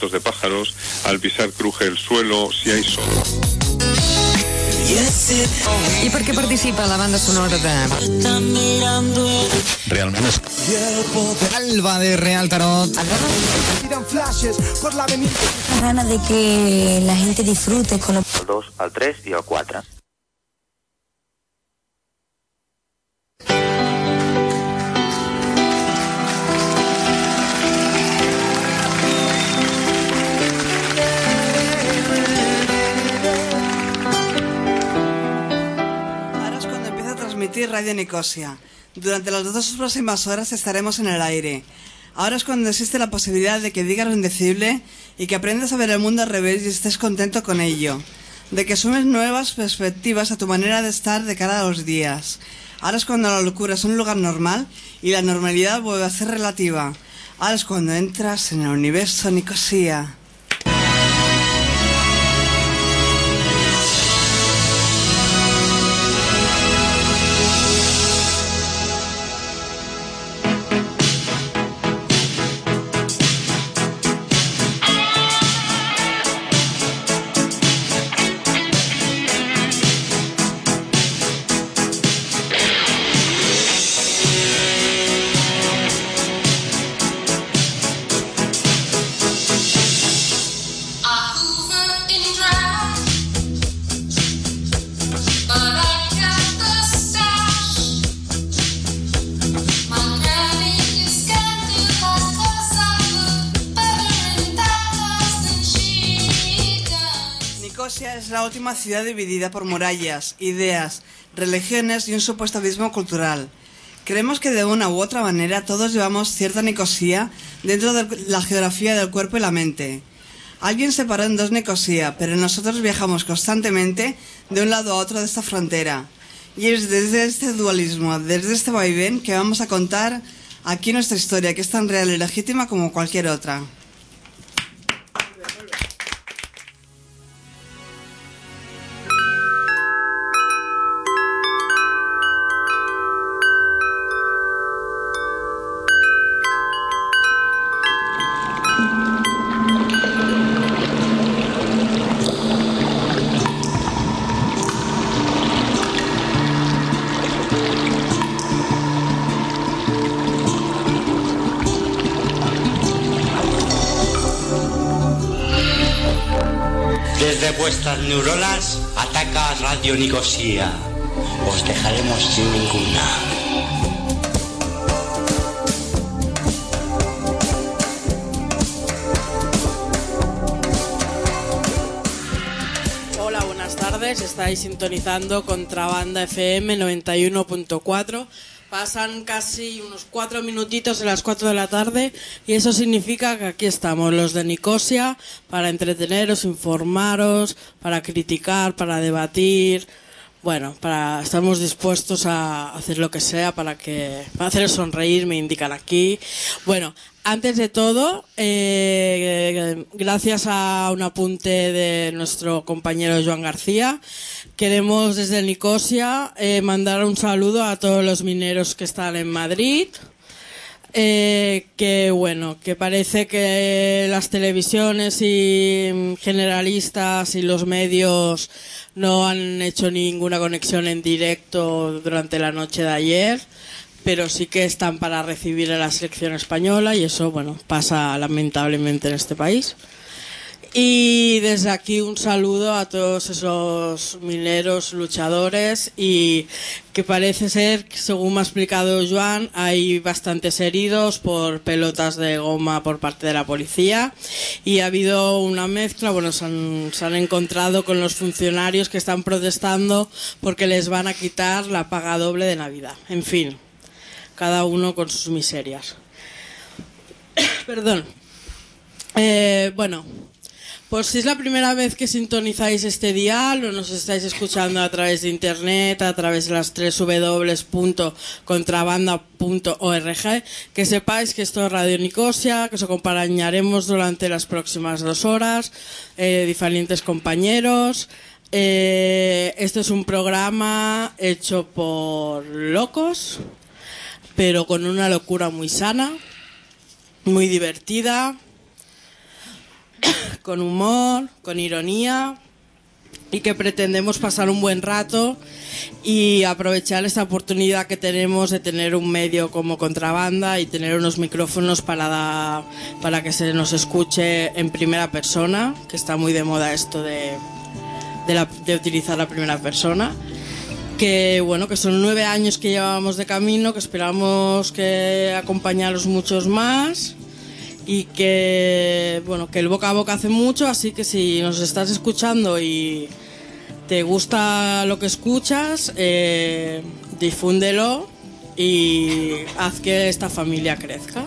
cantos de pájaros, al pisar cruje el suelo, si hay sol. I per què participa la banda sonora de... Realment és... Alba de Real Tarot. Ganas de que la gente disfrute con los... El 2, el 3 i el 4. Radio Nicosia. Durante las 2 próximas horas estaremos en el aire. Ahora es cuando existe la posibilidad de que digas lo indecible y que aprendas a ver el mundo al revés y estés contento con ello. De que sumes nuevas perspectivas a tu manera de estar de cara a los días. Ahora es cuando la locura es un lugar normal y la normalidad vuelve a ser relativa. Ahora es cuando entras en el universo Nicosia. Es la última ciudad dividida por murallas, ideas, religiones y un supuesto abismo cultural. Creemos que de una u otra manera todos llevamos cierta Nicosia dentro de la geografía del cuerpo y la mente. Alguien separó en dos Nicosia, pero nosotros viajamos constantemente de un lado a otro de esta frontera. Y es desde este dualismo, desde este vaivén, que vamos a contar aquí nuestra historia, que es tan real y legítima como cualquier otra. Desde vuestras neuronas ataca Radio Nicosia. Os dejaremos sin ninguna. Hola, buenas tardes. Estáis sintonizando Contrabanda FM 91.4. Pasan casi unos 4 minutitos de las 4 de la tarde y eso significa que aquí estamos, los de Nicosia, para entreteneros, informaros, para criticar, para debatir. Bueno, estamos dispuestos a hacer lo que sea para haceros sonreír, me indican aquí. Bueno, antes de todo, gracias a un apunte de nuestro compañero Joan García, queremos desde Nicosia mandar un saludo a todos los mineros que están en Madrid. Que parece que las televisiones y generalistas y los medios no han hecho ninguna conexión en directo durante la noche de ayer, pero sí que están para recibir a la selección española y eso, pasa lamentablemente en este país. Y desde aquí un saludo a todos esos mineros luchadores y que parece ser, según me ha explicado Joan, hay bastantes heridos por pelotas de goma por parte de la policía y ha habido una mezcla, se han encontrado con los funcionarios que están protestando porque les van a quitar la paga doble de Navidad. En fin, cada uno con sus miserias. Perdón. Pues si es la primera vez que sintonizáis este dial o nos estáis escuchando a través de internet, a través de las www.contrabanda.org, que sepáis que esto es Radio Nicosia, que os acompañaremos durante las próximas 2 horas, diferentes compañeros. Este es un programa hecho por locos, pero con una locura muy sana, muy divertida. con humor, con ironía, y que pretendemos pasar un buen rato y aprovechar esta oportunidad que tenemos de tener un medio como Contrabanda y tener unos micrófonos para que se nos escuche en primera persona, que está muy de moda esto de utilizar la primera persona. Que bueno, que son 9 años que llevamos de camino, que esperamos que acompañaros muchos más. Y que bueno, que el boca a boca hace mucho, así que si nos estás escuchando y te gusta lo que escuchas, difúndelo y haz que esta familia crezca.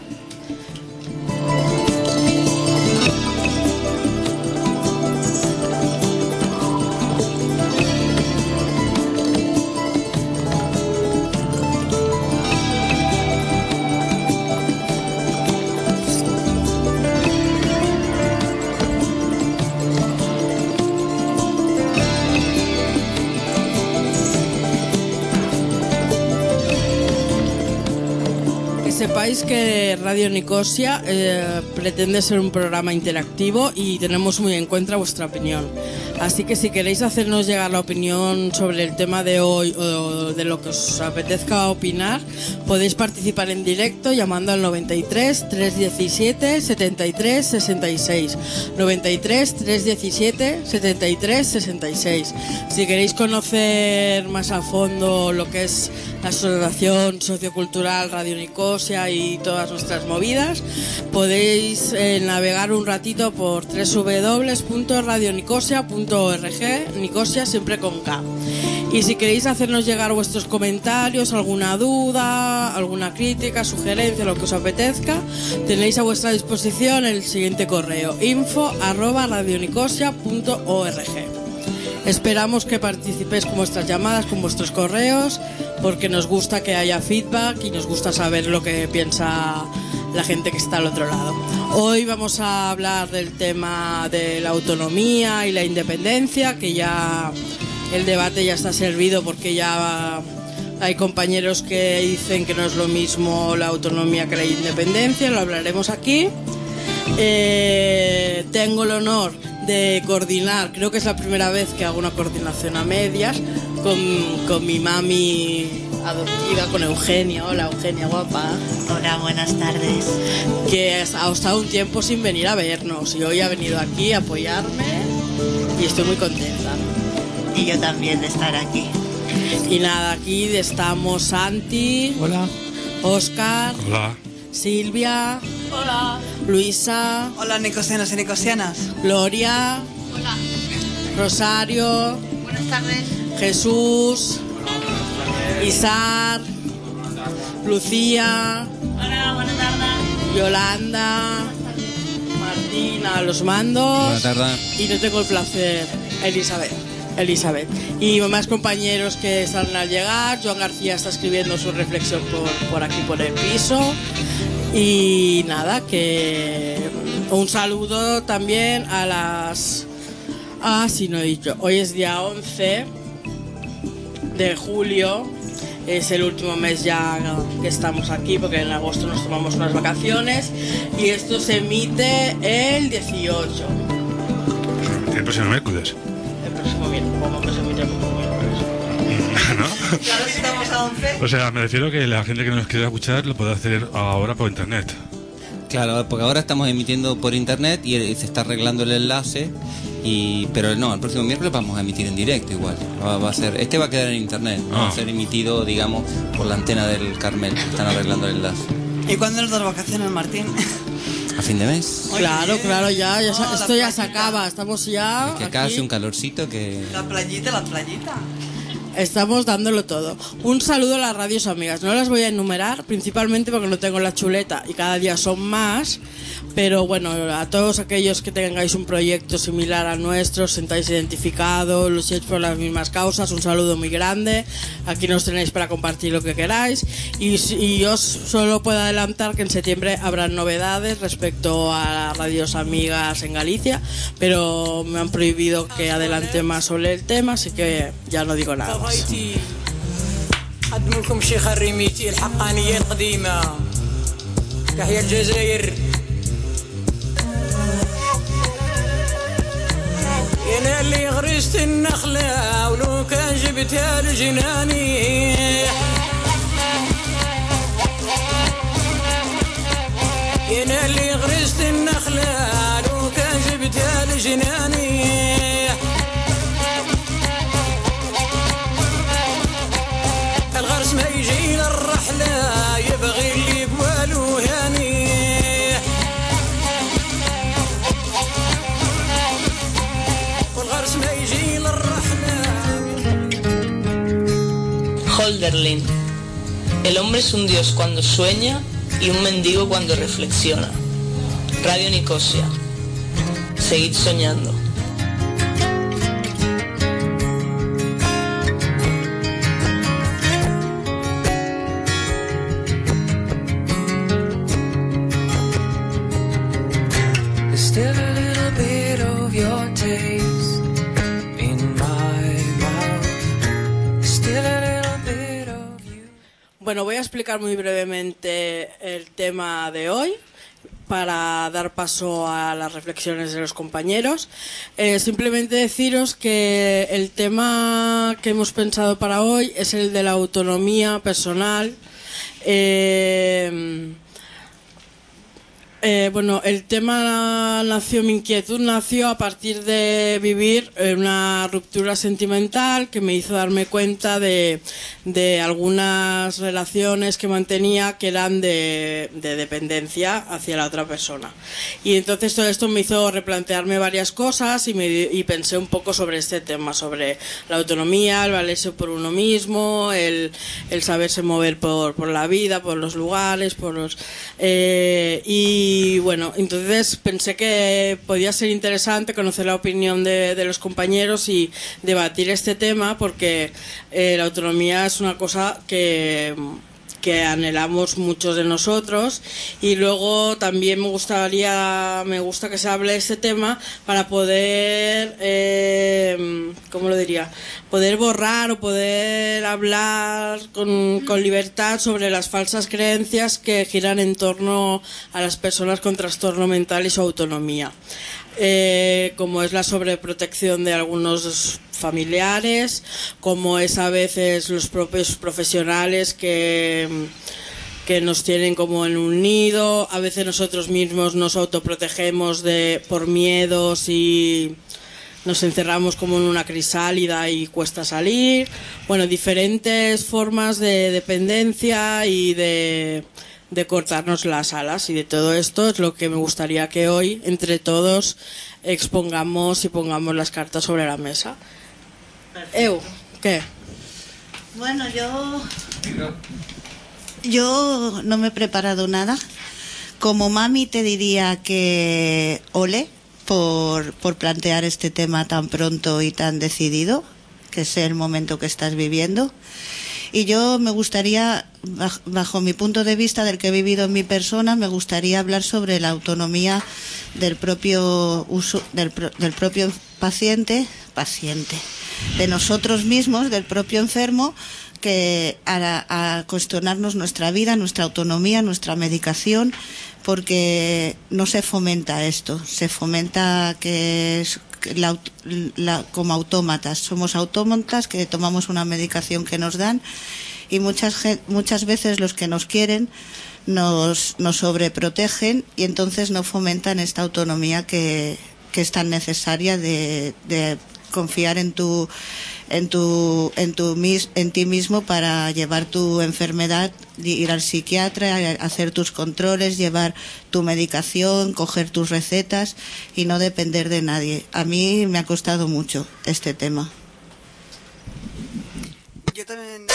Sepáis que Radio Nicosia pretende ser un programa interactivo y tenemos muy en cuenta vuestra opinión. Así que si queréis hacernos llegar la opinión sobre el tema de hoy o de lo que os apetezca opinar, podéis participar en directo llamando al 93 317 73 66. 93 317 73 66. Si queréis conocer más a fondo lo que es la Asociación Sociocultural Radio Nicosia y todas nuestras movidas, podéis navegar un ratito por www.radionicosia.org, Nicosia siempre con K. Y si queréis hacernos llegar vuestros comentarios, alguna duda, alguna crítica, sugerencia, lo que os apetezca, tenéis a vuestra disposición el siguiente correo: info@radionicosia.org. Esperamos que participéis con vuestras llamadas, con vuestros correos, porque nos gusta que haya feedback y nos gusta saber lo que piensa la gente que está al otro lado. Hoy vamos a hablar del tema de la autonomía y la independencia, que ya el debate ya está servido porque ya hay compañeros que dicen que no es lo mismo la autonomía que la independencia. Lo hablaremos aquí. Tengo el honor de coordinar, creo que es la primera vez que hago una coordinación a medias con mi mami adoptiva, con Eugenia. Hola Eugenia, guapa. Hola, buenas tardes. Que ha estado un tiempo sin venir a vernos y hoy ha venido aquí a apoyarme y estoy muy contenta. Y yo también de estar aquí. Y nada, aquí estamos Santi. Hola. Óscar. Hola. Silvia. Hola. Luisa. Hola, nicosianos y nicosianas. Gloria. Hola. Rosario. Buenas tardes. Jesús. Isar. Lucía. Hola, buenas tardes. Yolanda. Martina, los mandos. Buenas tardes. Y no tengo el placer, Elizabeth. Y más compañeros que están al llegar. Joan García está escribiendo su reflexión por aquí, por el piso. Y nada, que un saludo también a las... sí, no he dicho. Hoy es día 11 de julio. Es el último mes ya que estamos aquí, porque en agosto nos tomamos unas vacaciones. Y esto se emite el 18. El próximo miércoles. El próximo miércoles. ¿Cómo que se emite el próximo miércoles? ¿No? Claro, si estamos a 11. O sea, me refiero que la gente que nos quiera escuchar lo puede hacer ahora por internet. Claro, porque ahora estamos emitiendo por internet y se está arreglando el enlace, pero no, el próximo miércoles vamos a emitir en directo igual. Va a ser, va a quedar en internet, va a ser emitido, digamos, por la antena del Carmel. Están arreglando el enlace. ¿Y cuándo nos das vacaciones, Martín? A fin de mes. Claro, ya esto ya se acaba. Estamos ya Es que acá aquí. hace un calorcito que... La playita. Estamos dándolo todo. Un saludo a las radios amigas. No las voy a enumerar, principalmente porque no tengo la chuleta y cada día son más. Pero bueno, a todos aquellos que tengáis un proyecto similar al nuestro, os sentáis identificados, luchéis por las mismas causas, un saludo muy grande. Aquí nos tenéis para compartir lo que queráis. Y os solo puedo adelantar que en septiembre habrá novedades respecto a las radios amigas en Galicia, pero me han prohibido que adelante más sobre el tema, así que ya no digo nada más. قدم لكم شيخ الريميتي الحقانية القديمة تحية الجزائر انا اللي غرست النخله ولو كان جبتها لجناني انا اللي غرست النخله لو كان جبتها لجناني الغرس ما يجي للرحله يبغي اللي قوالو هاني والغرس ما يجي للرحله. Hölderlin. El hombre es un dios cuando sueña y un mendigo cuando reflexiona. Radio Nicosia. Seguid soñando. Bueno, voy a explicar muy brevemente el tema de hoy para dar paso a las reflexiones de los compañeros. Simplemente deciros que el tema que hemos pensado para hoy es el de la autonomía personal. Bueno, el tema mi inquietud nació a partir de vivir una ruptura sentimental que me hizo darme cuenta de algunas relaciones que mantenía que eran de dependencia hacia la otra persona. Y entonces todo esto me hizo replantearme varias cosas y pensé un poco sobre este tema, sobre la autonomía, el valerse por uno mismo, el saberse mover por la vida, por los lugares, y bueno, entonces pensé que podía ser interesante conocer la opinión de los compañeros y debatir este tema porque la autonomía es una cosa que anhelamos muchos de nosotros y luego también me gusta que se hable de este tema para poder ¿cómo lo diría? Poder borrar o poder hablar con libertad sobre las falsas creencias que giran en torno a las personas con trastorno mental y su autonomía. Como es la sobreprotección de algunos familiares, como es a veces los propios profesionales que nos tienen como en un nido, a veces nosotros mismos nos autoprotegemos por miedos y nos encerramos como en una crisálida y cuesta salir. Bueno, diferentes formas de dependencia y de cortarnos las alas, y de todo esto es lo que me gustaría que hoy entre todos expongamos y pongamos las cartas sobre la mesa. ¿Qué? Bueno, yo no me he preparado nada. Como mami te diría que ole por plantear este tema tan pronto y tan decidido, que es el momento que estás viviendo. Y yo me gustaría, bajo mi punto de vista del que he vivido en mi persona, me gustaría hablar sobre la autonomía del propio paciente, de nosotros mismos, del propio enfermo, que a cuestionarnos nuestra vida, nuestra autonomía, nuestra medicación, porque no se fomenta esto, se fomenta que es como autómatas. Somos autómatas que tomamos una medicación que nos dan y muchas veces los que nos quieren nos sobreprotegen y entonces no fomentan esta autonomía que es tan necesaria de confiar en ti mismo para llevar tu enfermedad, ir al psiquiatra, hacer tus controles, llevar tu medicación, coger tus recetas y no depender de nadie. A mí me ha costado mucho este tema. Yo también.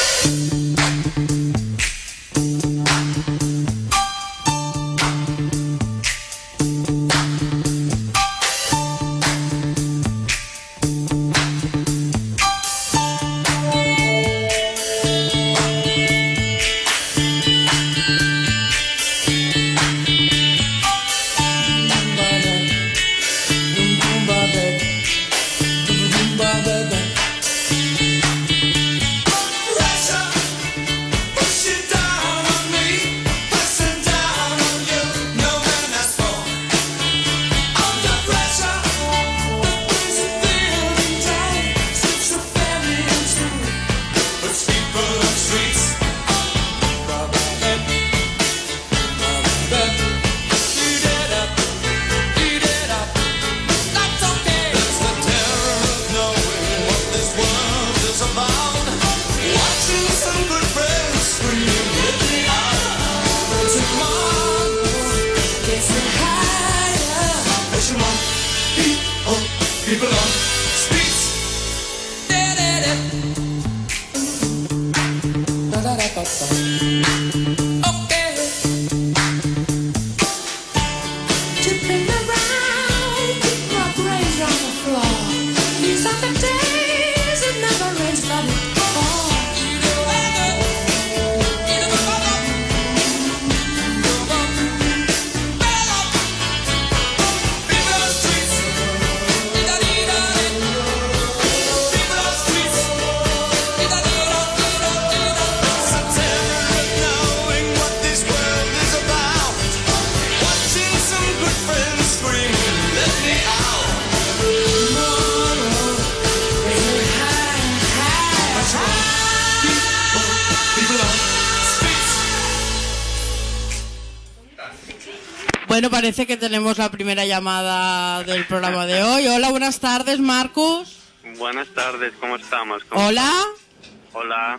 Bueno, parece que tenemos la primera llamada del programa de hoy. Hola, buenas tardes, Marcus. Buenas tardes, ¿cómo estamos? Hola. Hola.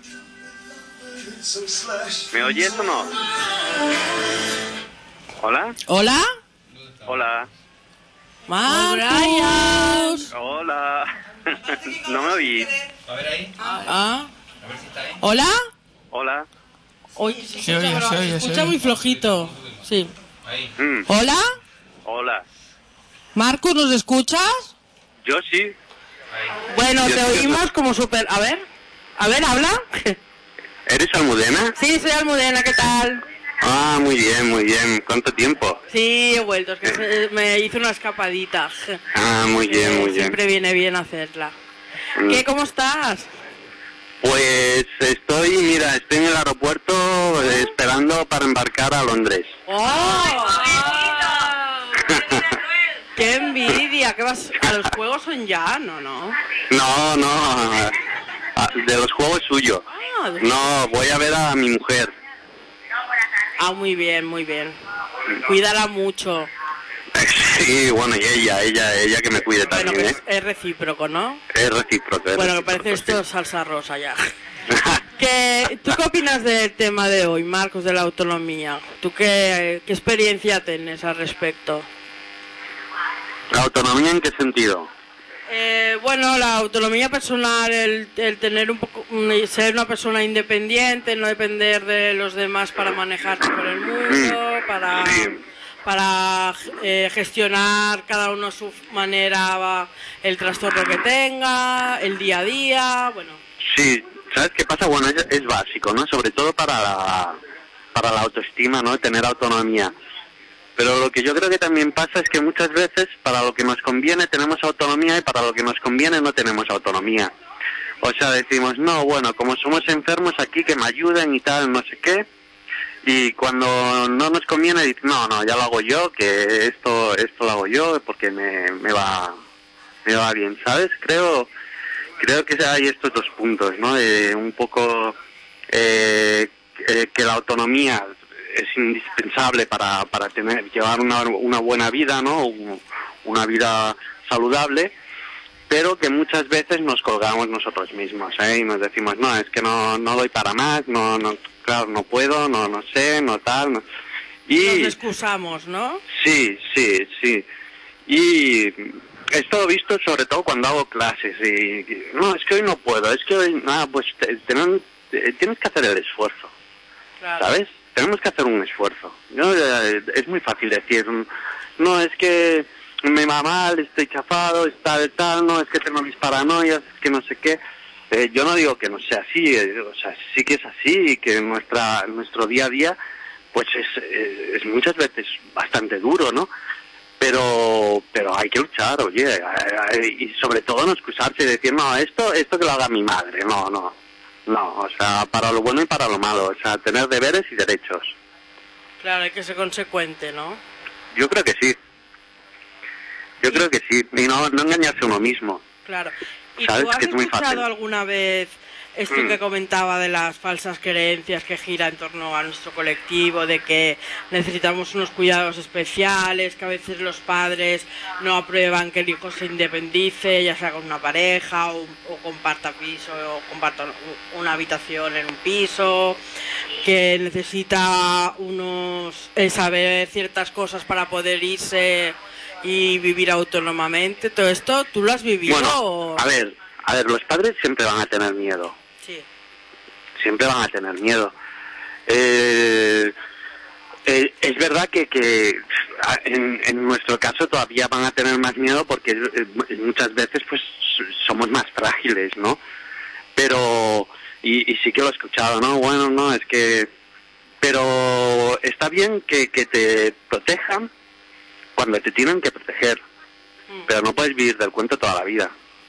¿Me oyes o no? ¿Hola? ¿Hola? Hola. Marcus. Hola. ¿No me oís? A ver ahí. Ah. A ver si está ahí. ¿Hola? Hola. Oye, se escucha muy flojito. Sí. Ahí. ¿Hola? Hola. Marcus, ¿nos escuchas? Yo sí. Bueno, Yo te sí, oímos como súper... A ver, habla. ¿Eres Almudena? Sí, soy Almudena, ¿qué tal? Ah, muy bien, muy bien. ¿Cuánto tiempo? Sí, he vuelto, es que me hice una escapadita. Ah, muy bien, muy bien. Siempre viene bien hacerla. ¿Qué, cómo estás? Pues estoy en el aeropuerto esperando para embarcar a Londres. ¡Oh! ¡Qué envidia! ¿Qué vas? ¿A los juegos son ya? No. No. De los juegos suyo. No, voy a ver a mi mujer. Ah, muy bien. Cuídala mucho. Sí, bueno, y ella que me cuide también, Bueno, es recíproco, ¿no? Es recíproco. Bueno, me parece esto salsa rosa ya. ¿Tú qué opinas del tema de hoy, Marcos, de la autonomía? ¿Tú qué experiencia tienes al respecto? ¿La autonomía en qué sentido? Bueno, la autonomía personal, el tener ser una persona independiente, no depender de los demás para manejarte por el mundo, para gestionar cada uno a su manera el trastorno que tenga, el día a día, bueno. Sí, ¿sabes qué pasa? Bueno, es básico, ¿no? Sobre todo para la autoestima, ¿no? Tener autonomía. Pero lo que yo creo que también pasa es que muchas veces para lo que nos conviene tenemos autonomía y para lo que nos conviene no tenemos autonomía. O sea, decimos, no, bueno, como somos enfermos aquí que me ayuden y tal, no sé qué. Y cuando no nos conviene, dice, no, ya lo hago yo, que esto lo hago yo porque me va bien, ¿sabes? Creo que hay estos dos puntos, ¿no? Un poco que la autonomía es indispensable para llevar una buena vida, ¿no? Una vida saludable, pero que muchas veces nos colgamos nosotros mismos, y nos decimos, no, es que no doy para más, no, claro, no puedo, no sé, no tal, no. Y nos excusamos, ¿no? Sí. Y esto lo he visto sobre todo cuando hago clases y no, es que hoy no puedo, es que hoy pues tienes que hacer el esfuerzo, claro. ¿Sabes? Tenemos que hacer un esfuerzo. Es muy fácil decir, no, es que me va mal, estoy chafado, tal, no, es que tengo mis paranoias, es que no sé qué. Yo no digo que no sea así, o sea, sí que es así y que nuestro día a día pues es muchas veces bastante duro, ¿no? Pero hay que luchar, oye, y sobre todo no excusarse y decir, no, esto que lo haga mi madre, no, o sea, para lo bueno y para lo malo, o sea, tener deberes y derechos. Claro, hay que ser consecuente, ¿no? Yo creo que sí, y no engañarse a uno mismo. Claro. ¿Y ¿sabes? tú has Que es muy escuchado fácil. alguna vez esto que comentaba de las falsas creencias que gira en torno a nuestro colectivo, de que necesitamos unos cuidados especiales, que a veces los padres no aprueban que el hijo se independice, ya sea con una pareja o comparta piso o comparta una habitación en un piso, que necesita saber ciertas cosas para poder irse y vivir autónomamente. Todo esto, ¿tú lo has vivido? Bueno, a ver, los padres siempre van a tener miedo. Sí. Siempre van a tener miedo. Es verdad que en nuestro caso todavía van a tener más miedo porque muchas veces pues somos más frágiles, ¿no? Pero y sí que lo he escuchado, ¿no? Bueno, no, es que... Pero está bien que te protejan cuando te tienen que proteger, pero no puedes vivir del cuento toda la vida.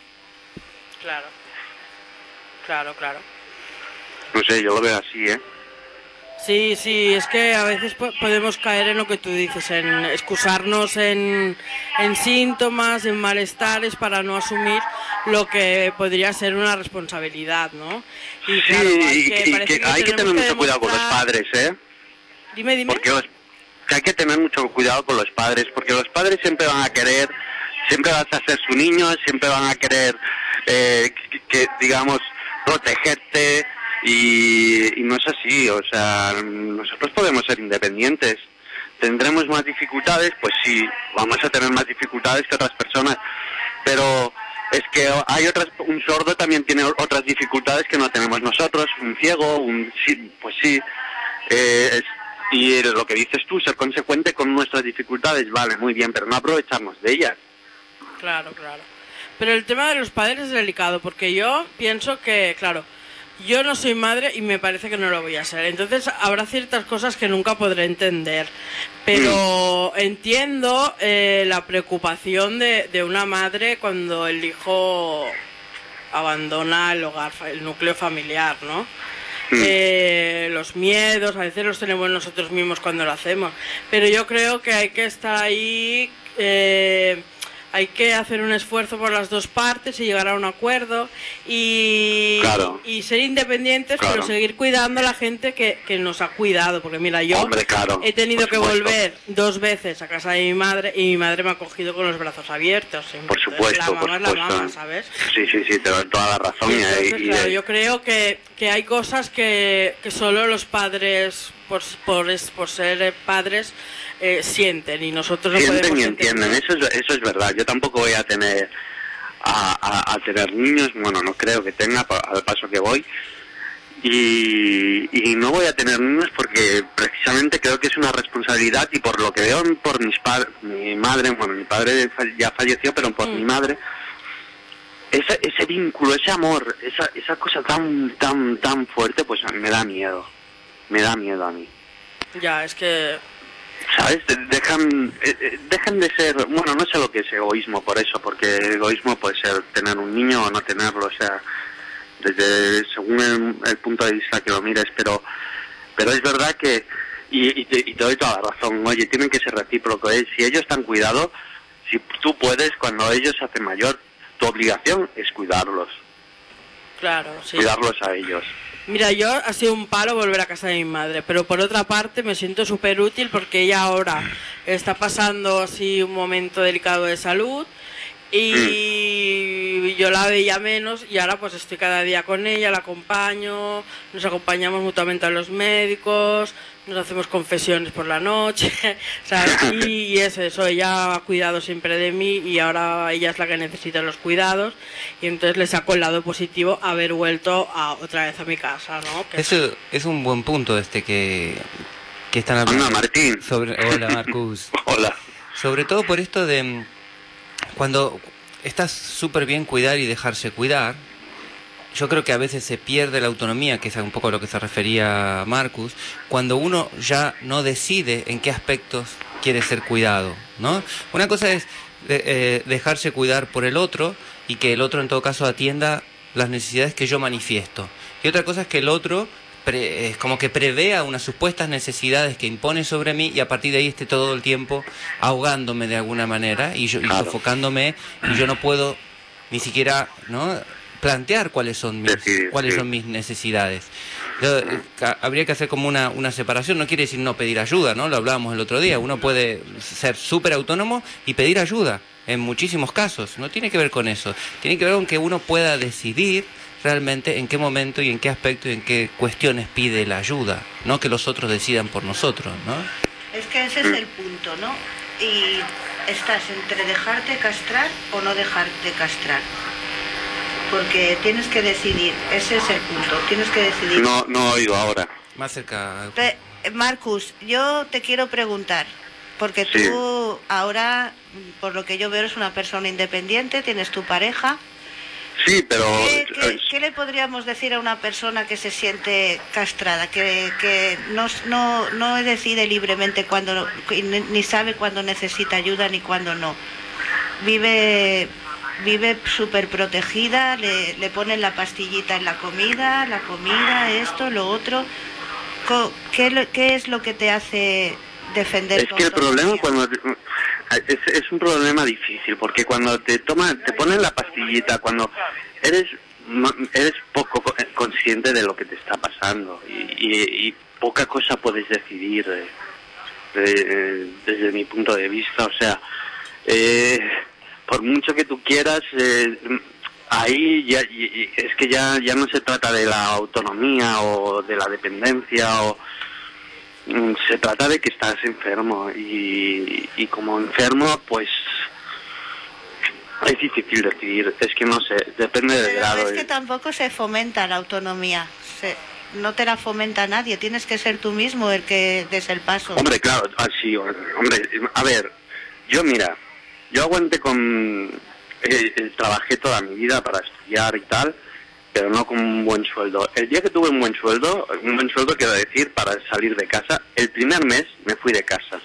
Claro. No sé, yo lo veo así, ¿eh? Sí, es que a veces podemos caer en lo que tú dices, en excusarnos en síntomas, en malestares para no asumir lo que podría ser una responsabilidad, ¿no? Y claro, hay que tener mucho cuidado con los padres, ¿eh? Dime. Porque hay que tener mucho cuidado con los padres, porque los padres siempre van a querer, siempre vas a ser su niño, siempre van a querer, que digamos, protegerte. Y no es así, o sea, nosotros podemos ser independientes. ¿Tendremos más dificultades? Pues sí, vamos a tener más dificultades que otras personas, pero es que un sordo también tiene otras dificultades que no tenemos nosotros, un ciego, pues sí, y lo que dices tú, ser consecuente con nuestras dificultades, vale, muy bien, pero no aprovecharnos de ellas. Claro. Pero el tema de los padres es delicado, porque yo pienso que, claro, yo no soy madre y me parece que no lo voy a ser. Entonces habrá ciertas cosas que nunca podré entender. Pero entiendo la preocupación de una madre cuando el hijo abandona el hogar, el núcleo familiar, ¿no? Los miedos, a veces los tenemos nosotros mismos cuando lo hacemos. Pero yo creo que hay que estar ahí... hay que hacer un esfuerzo por las dos partes y llegar a un acuerdo y ser independientes, pero seguir cuidando a la gente que nos ha cuidado. Porque mira, yo he tenido que volver 2 veces a casa de mi madre y mi madre me ha cogido con los brazos abiertos. Por supuesto, la mamá es la mamá, ¿sabes? Sí, te doy toda la razón. Entonces, claro, yo creo que hay cosas que solo los padres, por ser padres, sienten, y nosotros no sienten y entender. entienden, eso es verdad. Yo tampoco voy a tener a tener niños, bueno, no creo que tenga al paso que voy, y no voy a tener niños porque precisamente creo que es una responsabilidad, y por lo que veo por mi madre, bueno, mi padre ya falleció, pero por mi madre, ese vínculo, ese amor, esa cosa tan fuerte, pues me da miedo a mí. Ya, es que... ¿Sabes? Dejan de ser... Bueno, no sé lo que es egoísmo por eso, porque egoísmo puede ser tener un niño o no tenerlo, o sea, según el punto de vista que lo mires, pero es verdad que... Y te doy toda la razón, oye, tienen que ser recíprocos, ¿eh? Si ellos están cuidados, si tú puedes, cuando ellos se hacen mayor, tu obligación es cuidarlos. Claro, sí. Cuidarlos a ellos. Mira, yo ha sido un palo volver a casa de mi madre, pero por otra parte me siento súper útil porque ella ahora está pasando así un momento delicado de salud y yo la veía menos, y ahora pues estoy cada día con ella, la acompaño, nos acompañamos mutuamente a los médicos, nos hacemos confesiones por la noche, ¿sabes? Y eso, ella ha cuidado siempre de mí y ahora ella es la que necesita los cuidados, y entonces le saco el lado positivo haber vuelto otra vez a mi casa, ¿no? Eso es un buen punto que están hablando. Hola, Martín. Hola, Marcus. Hola. Sobre todo por esto de cuando estás súper bien cuidar y dejarse cuidar. Yo creo que a veces se pierde la autonomía, que es un poco a lo que se refería Marcus, cuando uno ya no decide en qué aspectos quiere ser cuidado, ¿no? Una cosa es dejarse cuidar por el otro y que el otro en todo caso atienda las necesidades que yo manifiesto. Y otra cosa es que el otro es como que prevea unas supuestas necesidades que impone sobre mí y a partir de ahí esté todo el tiempo ahogándome de alguna manera y sofocándome, y yo no puedo ni siquiera, ¿no?, plantear cuáles son mis necesidades. Habría que hacer como una separación. No quiere decir no pedir ayuda, ¿no? Lo hablábamos el otro día. Uno puede ser súper autónomo y pedir ayuda en muchísimos casos. No tiene que ver con eso. Tiene que ver con que uno pueda decidir realmente en qué momento y en qué aspecto y en qué cuestiones pide la ayuda, no que los otros decidan por nosotros, ¿no? Es que ese es el punto, ¿no? Y estás entre dejarte castrar o no dejarte castrar. Porque tienes que decidir, ese es el punto, tienes que decidir. No oigo ahora. Más cerca. Marcus, yo te quiero preguntar, porque tú ahora, por lo que yo veo, eres una persona independiente, tienes tu pareja. Sí, pero... ¿Qué le podríamos decir a una persona que se siente castrada, que no decide libremente cuando, ni sabe cuándo necesita ayuda ni cuándo no? Vive súper protegida, le ponen la pastillita en la comida, esto, lo otro. ¿Qué es lo que te hace defender tu autonomía? Es que el problema cuando... Es un problema difícil, porque cuando te ponen la pastillita, cuando eres poco consciente de lo que te está pasando y poca cosa puedes decidir desde mi punto de vista, o sea, por mucho que tú quieras, ahí es que ya no se trata de la autonomía o de la dependencia o... Se trata de que estás enfermo y como enfermo pues es difícil decidir, es que no sé, depende del grado. Pero es que tampoco se fomenta la autonomía, no te la fomenta nadie, tienes que ser tú mismo el que des el paso. Hombre, claro, así, hombre, a ver, yo aguanté trabajé toda mi vida para estudiar y tal, pero no con un buen sueldo. El día que tuve un buen sueldo quiero decir, para salir de casa, el primer mes me fui de casa.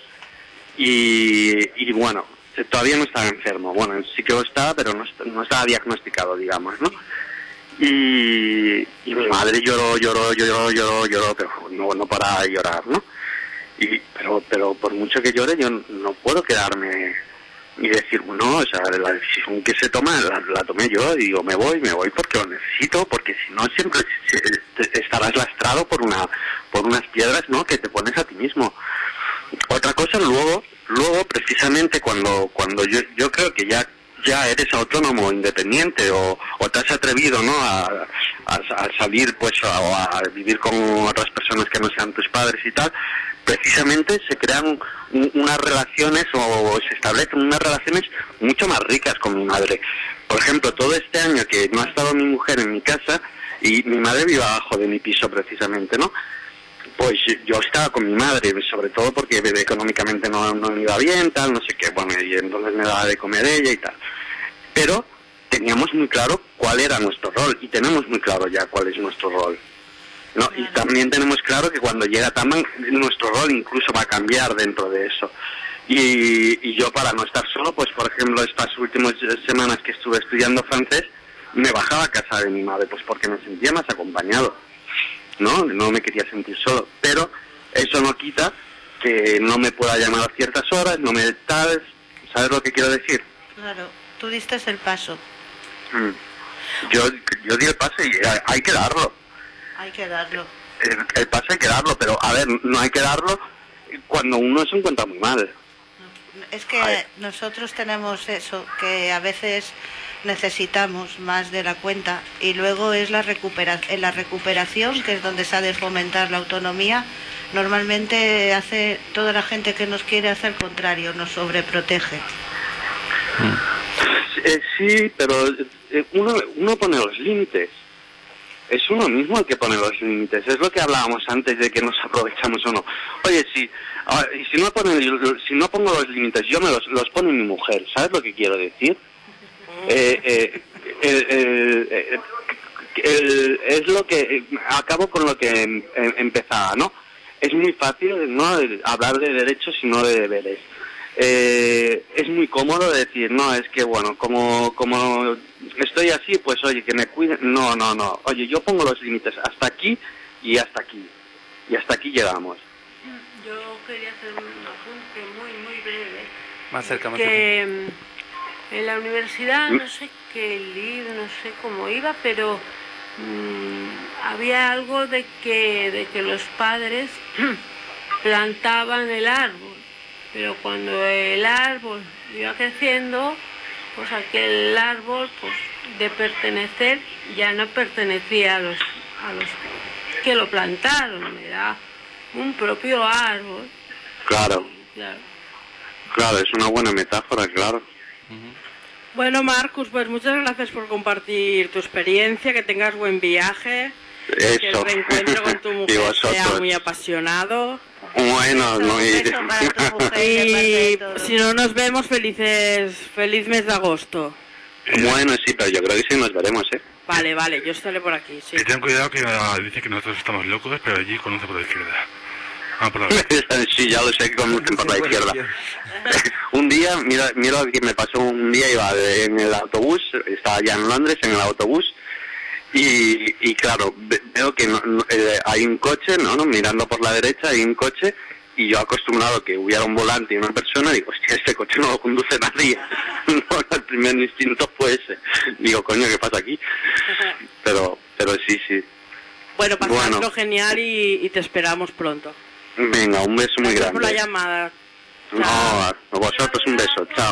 Y bueno, todavía no estaba enfermo. Bueno, sí que lo estaba, pero no estaba diagnosticado, digamos, ¿no? Y mi madre lloró, pero no para de llorar, ¿no? Pero por mucho que llore, yo no puedo quedarme y decir, bueno, o sea, la decisión que se toma la tomé yo y digo, me voy porque lo necesito, porque si no siempre estarás lastrado por unas piedras, ¿no?, que te pones a ti mismo. Otra cosa, luego precisamente cuando yo creo que ya eres autónomo, independiente o te has atrevido, ¿no?, a salir pues o a vivir con otras personas que no sean tus padres y tal, precisamente se crean unas relaciones o se establecen unas relaciones mucho más ricas con mi madre. Por ejemplo, todo este año que no ha estado mi mujer en mi casa y mi madre vive abajo de mi piso precisamente, ¿no?, pues yo estaba con mi madre, sobre todo porque económicamente no me iba bien, tal, no sé qué, bueno, y entonces me daba de comer ella y tal. Pero teníamos muy claro cuál era nuestro rol y tenemos muy claro ya cuál es nuestro rol, ¿no? Y también tenemos claro que cuando llega Taman, nuestro rol incluso va a cambiar dentro de eso. Y yo, para no estar solo, pues por ejemplo, estas últimas semanas que estuve estudiando francés, me bajaba a casa de mi madre, pues porque me sentía más acompañado, ¿no? No me quería sentir solo. Pero eso no quita que no me pueda llamar a ciertas horas, no me tal, ¿sabes lo que quiero decir? Claro, tú diste el paso. Yo di el paso y hay que darlo. Hay que darlo. El paso hay que darlo, pero a ver, no hay que darlo cuando uno se encuentra muy mal. Es que nosotros tenemos eso, que a veces necesitamos más de la cuenta, y luego es en la recuperación, que es donde se ha de fomentar la autonomía. Normalmente hace toda la gente que nos quiere hacer el contrario, nos sobreprotege. Sí, pero uno pone los límites. Es uno mismo el que pone los límites. Es lo que hablábamos antes de que nos aprovechamos o no. Oye, si no pongo los límites, yo me los pone mi mujer. ¿Sabes lo que quiero decir? Es lo que acabo con lo que empezaba, ¿no? Es muy fácil no hablar de derechos y no de deberes. Es muy cómodo decir, no, es que bueno, como estoy así, pues oye, que me cuiden. No, oye, yo pongo los límites hasta aquí y hasta aquí, y hasta aquí llegamos. Yo quería hacer un apunte muy breve. Más cerca. Que en la universidad, no sé qué libro, no sé cómo iba, pero había algo de que los padres plantaban el árbol. Pero cuando el árbol iba creciendo, pues aquel árbol, pues de pertenecer, ya no pertenecía a los que lo plantaron, era un propio árbol. Claro. Claro, es una buena metáfora, claro. Bueno, Marcus, pues muchas gracias por compartir tu experiencia, que tengas buen viaje, Eso. que el reencuentro con tu mujer sea muy apasionado. Bueno, no, y si no nos vemos, feliz mes de agosto. Bueno, sí, pero yo creo que sí nos veremos, ¿eh? Vale, yo estaré por aquí, sí. Y ten cuidado que dice que nosotros estamos locos, pero allí conoce por la izquierda. Sí, ya lo sé que conducen por la izquierda. Un día, mira lo que me pasó. Un día iba en el autobús, estaba ya en Londres en el autobús, y claro, veo que hay un coche, ¿no? Mirando por la derecha hay un coche, y yo acostumbrado que hubiera un volante y una persona, digo, hostia, este coche no lo conduce nadie. No, el primer instinto fue ese. Digo, coño, ¿qué pasa aquí? Pero sí. Bueno, pasadlo genial y te esperamos pronto. Venga, un beso muy grande. Gracias por la llamada. No, a vosotros un beso. Chao.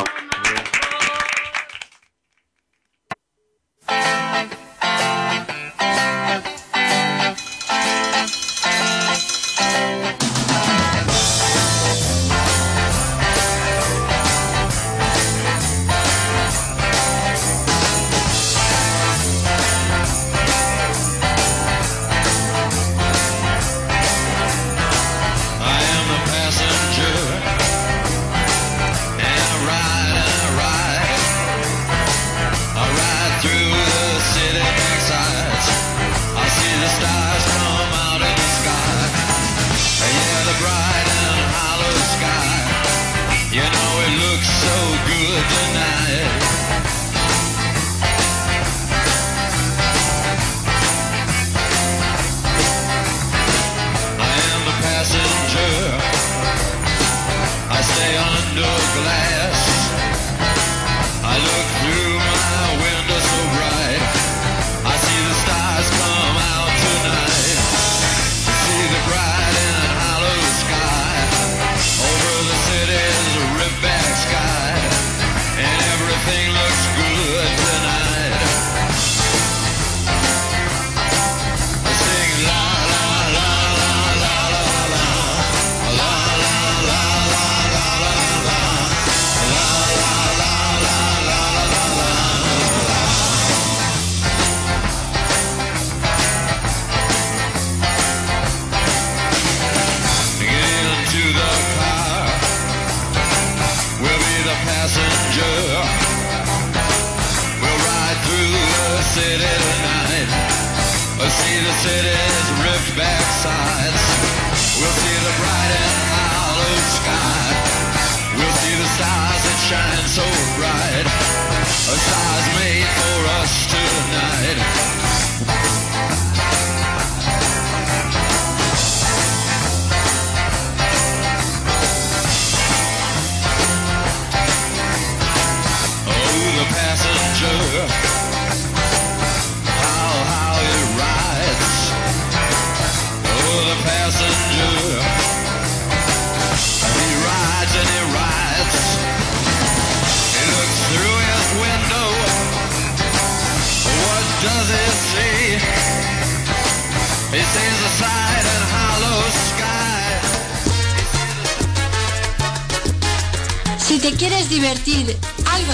Si te quieres divertir, algo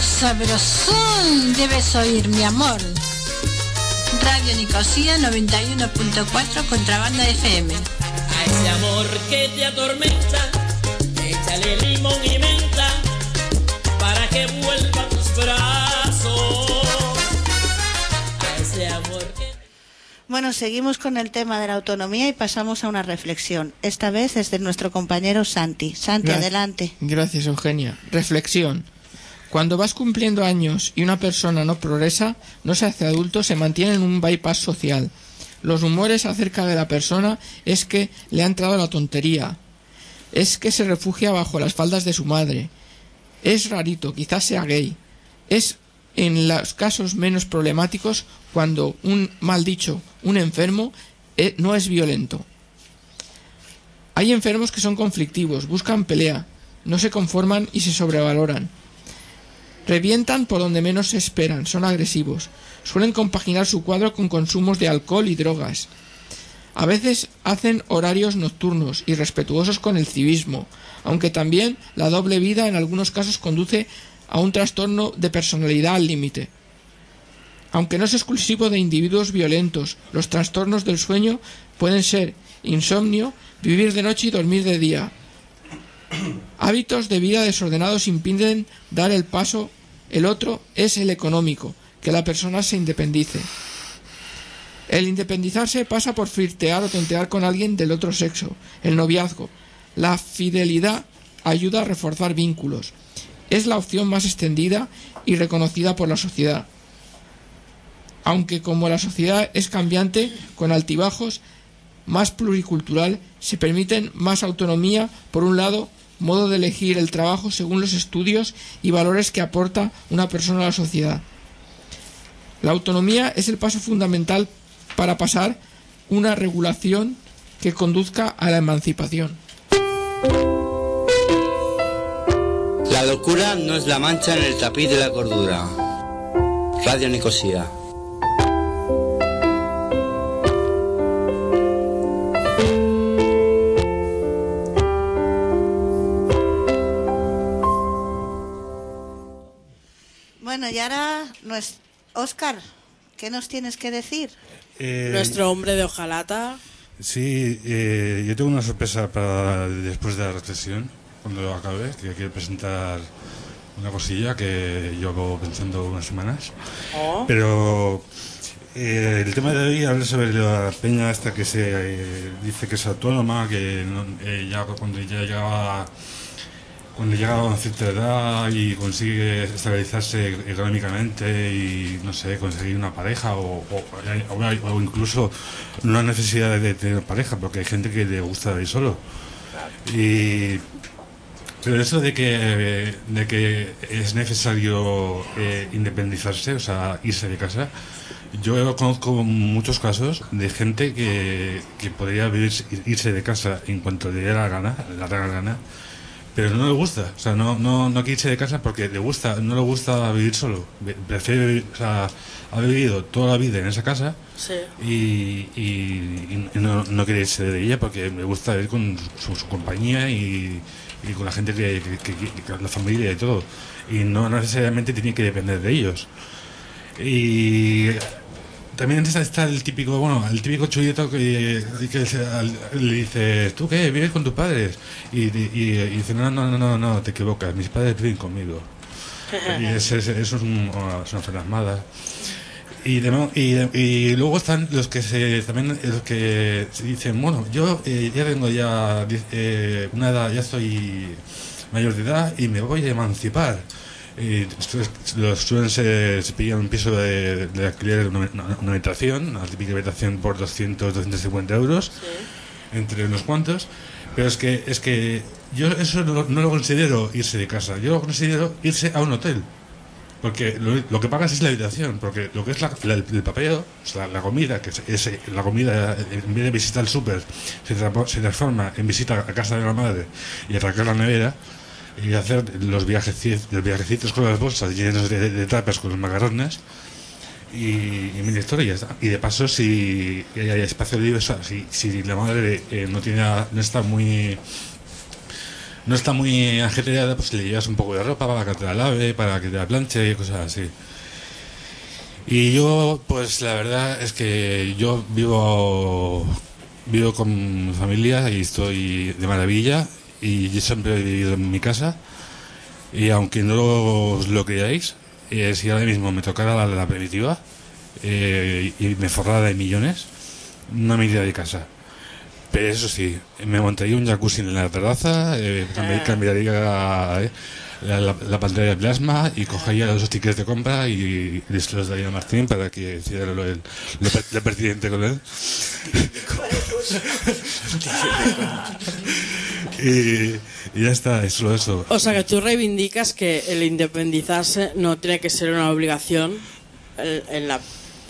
sabrosón debes oír, mi amor. Radio Nicosia 91.4 Contrabanda FM. A ese amor que te atormenta, échale limón y menta para que vuelva a tus brazos. A ese amor que... Bueno, seguimos con el tema de la autonomía y pasamos a una reflexión. Esta vez es de nuestro compañero Santi. Santi, adelante. Gracias, Eugenia. Reflexión. Cuando vas cumpliendo años y una persona no progresa, no se hace adulto, se mantiene en un bypass social. Los rumores acerca de la persona es que le ha entrado la tontería. Es que se refugia bajo las faldas de su madre. Es rarito, quizás sea gay. Es en los casos menos problemáticos cuando un mal dicho, un enfermo, no es violento. Hay enfermos que son conflictivos, buscan pelea, no se conforman y se sobrevaloran. Revientan por donde menos se esperan, son agresivos. Suelen compaginar su cuadro con consumos de alcohol y drogas. A veces hacen horarios nocturnos, irrespetuosos con el civismo, aunque también la doble vida en algunos casos conduce a un trastorno de personalidad al límite. Aunque no es exclusivo de individuos violentos, los trastornos del sueño pueden ser insomnio, vivir de noche y dormir de día. Hábitos de vida desordenados impiden dar el paso. El otro es el económico, que la persona se independice. El independizarse pasa por flirtear o tontear con alguien del otro sexo. El noviazgo. La fidelidad ayuda a reforzar vínculos. Es la opción más extendida y reconocida por la sociedad. Aunque como la sociedad es cambiante, con altibajos, más pluricultural, se permiten más autonomía, por un lado, modo de elegir el trabajo según los estudios y valores que aporta una persona a la sociedad. La autonomía es el paso fundamental para pasar una regulación que conduzca a la emancipación. La locura no es la mancha en el tapiz de la cordura. Radio Nicosia. Bueno, y ahora, Óscar, ¿qué nos tienes que decir? Nuestro hombre de hojalata. Sí, yo tengo una sorpresa para después de la reflexión, cuando acabe, que quiero presentar una cosilla que llevo pensando unas semanas. Oh. Pero el tema de hoy habla sobre la peña esta que se dice que es autónoma, que ya cuando llega a una cierta edad y consigue estabilizarse económicamente y, no sé, conseguir una pareja o incluso no hay necesidad de tener pareja, porque hay gente que le gusta vivir solo. Pero eso de que es necesario independizarse, o sea, irse de casa, yo conozco muchos casos de gente que podría irse de casa en cuanto le dé la gana, pero no le gusta, o sea, no quiere irse de casa porque no le gusta vivir solo, prefiere vivir, o sea, ha vivido toda la vida en esa casa. Sí. y no quiere irse de ella porque le gusta vivir con su compañía y con la gente que la familia y todo, y no necesariamente tiene que depender de ellos. Y también está el típico chulito que le dice, ¿tú qué? ¿Vives con tus padres? Y dice, no, te equivocas, mis padres viven conmigo. Y eso es una fantasmada. Y luego están los que se dicen, bueno, yo ya vengo una edad, ya soy mayor de edad y me voy a emancipar. Se pillan un piso de alquiler, una habitación, la típica habitación por 250 euros, sí, entre unos cuantos. Pero es que yo eso no lo considero irse de casa, yo lo considero irse a un hotel. Porque lo que pagas es la habitación, porque lo que es el papeleo, o sea, la comida, la comida, en vez de visitar el súper, se transforma en visita a casa de la madre y atracar la nevera y hacer los viajecitos con las bolsas llenos de tapas con los macarrones y mil historias. Y de paso, si hay espacio libre, o sea, si la madre no está muy ajetreada, pues le llevas un poco de ropa para que te la lave, para que te la planche y cosas así. Y yo, pues la verdad es que yo vivo con mi familia y estoy de maravilla, y yo siempre he vivido en mi casa, y aunque no lo creáis, si ahora mismo me tocara la primitiva y me forrara de millones, no me iría de casa. Pero eso sí, me montaría un jacuzzi en la terraza, cambiaría la pantalla de plasma y cogería los tickets de compra y les los daría a Martín para que hiciera lo pertinente con él. y ya está, es solo eso. O sea que tú reivindicas que el independizarse no tiene que ser una obligación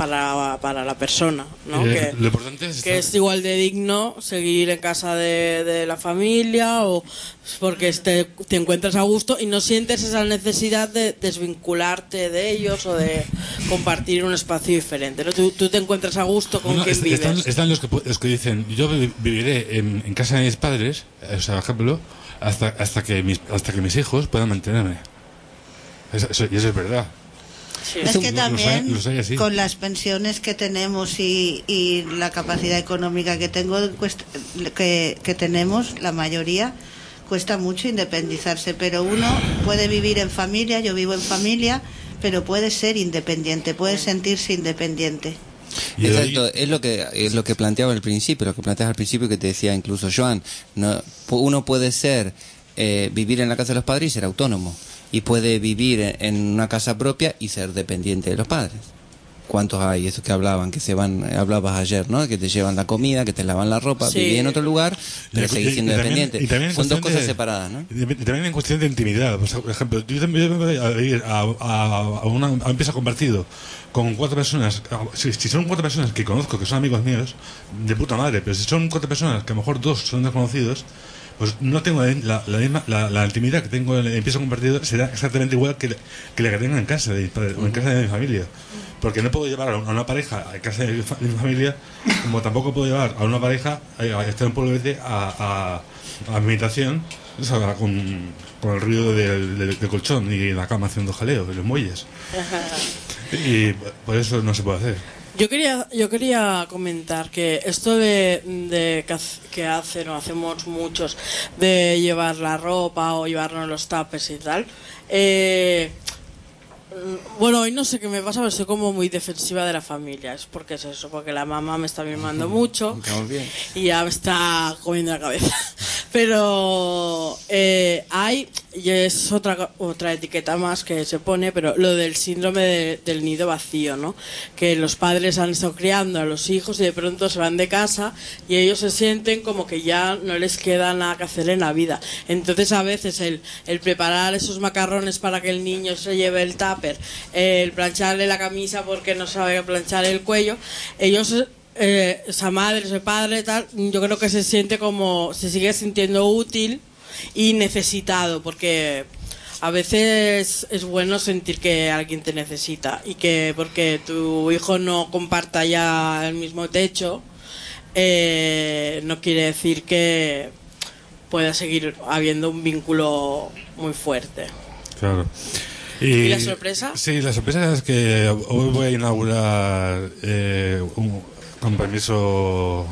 para la persona, ¿no? Lo importante es que es igual de digno seguir en casa de la familia, o porque te encuentras a gusto y no sientes esa necesidad de desvincularte de ellos o de compartir un espacio diferente, ¿no? Tú te encuentras a gusto con quien vives. Están los que dicen, yo viviré en casa de mis padres, o sea, por ejemplo, hasta que mis hijos puedan mantenerme. Y eso es verdad. Sí. Es que también los hay así. Con las pensiones que tenemos y la capacidad económica que tenemos, la mayoría, cuesta mucho independizarse, pero uno puede vivir en familia, yo vivo en familia, pero puede ser independiente, puede sentirse independiente. Exacto, es lo que planteaba al principio, que te decía incluso Joan. Uno puede vivir en la casa de los padres y ser autónomo, y puede vivir en una casa propia y ser dependiente de los padres. ¿Cuántos hay? Esos que hablabas ayer, ¿no? Que te llevan la comida, que te lavan la ropa, sí. Vivir en otro lugar, pero seguir siendo dependiente. Son dos cosas separadas, ¿no? Y también en cuestión de intimidad. Por ejemplo, yo también voy a ir a un piso compartido con 4 personas. Si son 4 personas que conozco, que son amigos míos, de puta madre, pero si son 4 personas que a lo mejor 2 son desconocidos, pues no tengo la intimidad que tengo en el piso compartido, será exactamente igual que la que tengo en casa o en casa de mi familia, porque no puedo llevar a una pareja a casa de mi familia, como tampoco puedo llevar a una pareja a estar en pueblo a mi habitación, o sea, con el ruido del colchón y la cama haciendo jaleo en los muelles. Y por eso no se puede hacer. Yo quería comentar que esto de que hacemos muchos, de llevar la ropa o llevarnos los tuppers y tal, bueno, hoy no sé qué me pasa, pero estoy como muy defensiva de la familia. Es porque es eso, porque la mamá me está mimando mucho y ya me está comiendo la cabeza. Pero y es otra etiqueta más que se pone, pero lo del síndrome del nido vacío, ¿no? Que los padres han estado criando a los hijos y de pronto se van de casa y ellos se sienten como que ya no les queda nada que hacer en la vida. Entonces a veces el preparar esos macarrones para que el niño se lleve el tupper, el plancharle la camisa porque no sabe planchar el cuello, ellos... esa madre, ese padre, tal, yo creo que se sigue sintiendo útil y necesitado, porque a veces es bueno sentir que alguien te necesita, y que porque tu hijo no comparta ya el mismo techo, no quiere decir que pueda seguir habiendo un vínculo muy fuerte. Claro. ¿Y la sorpresa? Sí, la sorpresa es que hoy voy a inaugurar con permiso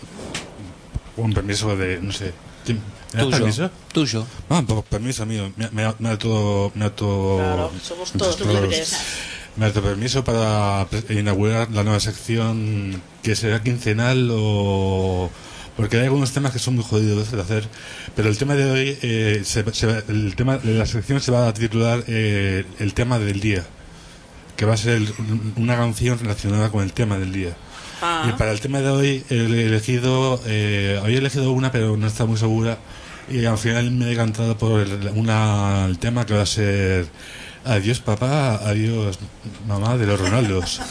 de, no sé, ¿me das permiso? Tuyo. Por permiso mío, me claro, somos todos libres. Me auto permiso para inaugurar la nueva sección, que será quincenal, porque hay algunos temas que son muy jodidos de hacer, pero el tema de hoy, el tema de la sección se va a titular el tema del día, que va a ser una canción relacionada con el tema del día. Y para el tema de hoy había elegido una, pero no estaba muy segura, y al final me he decantado por el tema que va a ser Adiós papá, adiós mamá, de los Ronaldos.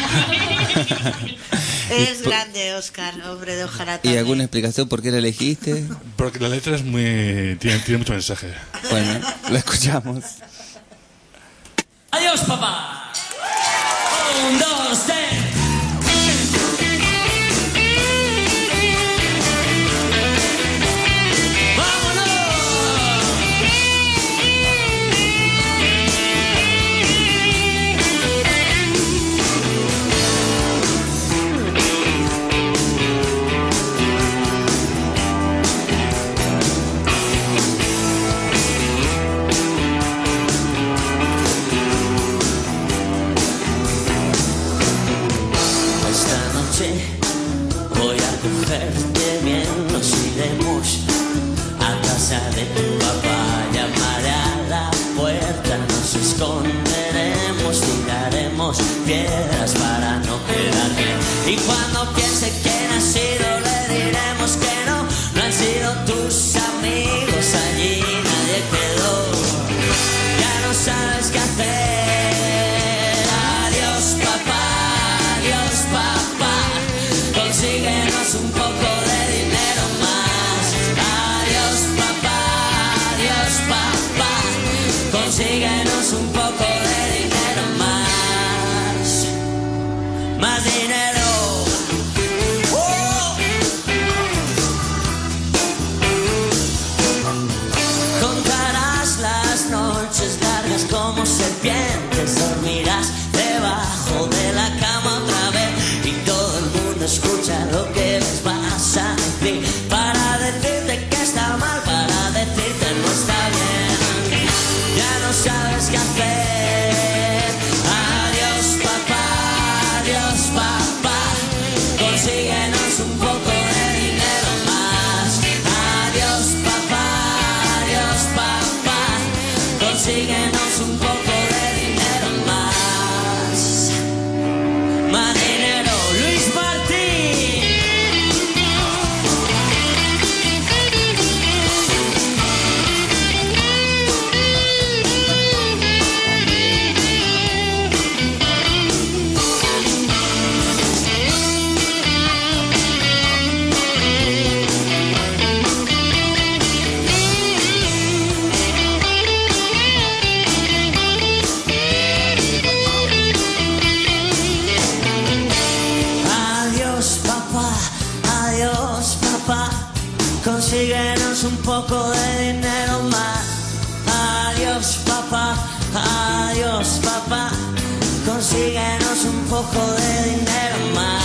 Es grande, Óscar, hombre de ojalá. ¿Y alguna explicación por qué la elegiste? Porque la letra tiene mucho mensaje. Bueno, la escuchamos. Adiós papá. 1, 2, 3. De tu papá llamaré a la puerta, nos esconderemos, tiraremos piedras para no quedar bien. Y cuando piense quién ha sido, le diremos que no han sido tus amigos, allí nadie quedó, ya no sabes qué hacer. Adiós papá, consíguenos un poco de dinero más. Adiós papá, adiós papá, consíguenos un poco de dinero más.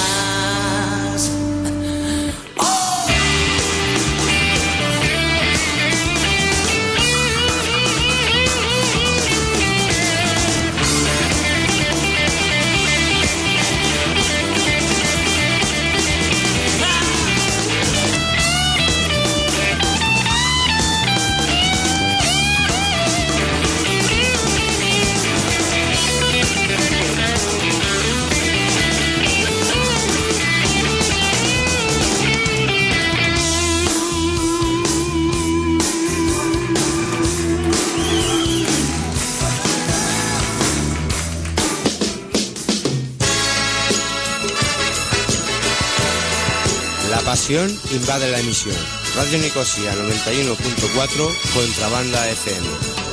La pasión invade la emisión. Radio Nicosia 91.4, Contrabanda FM.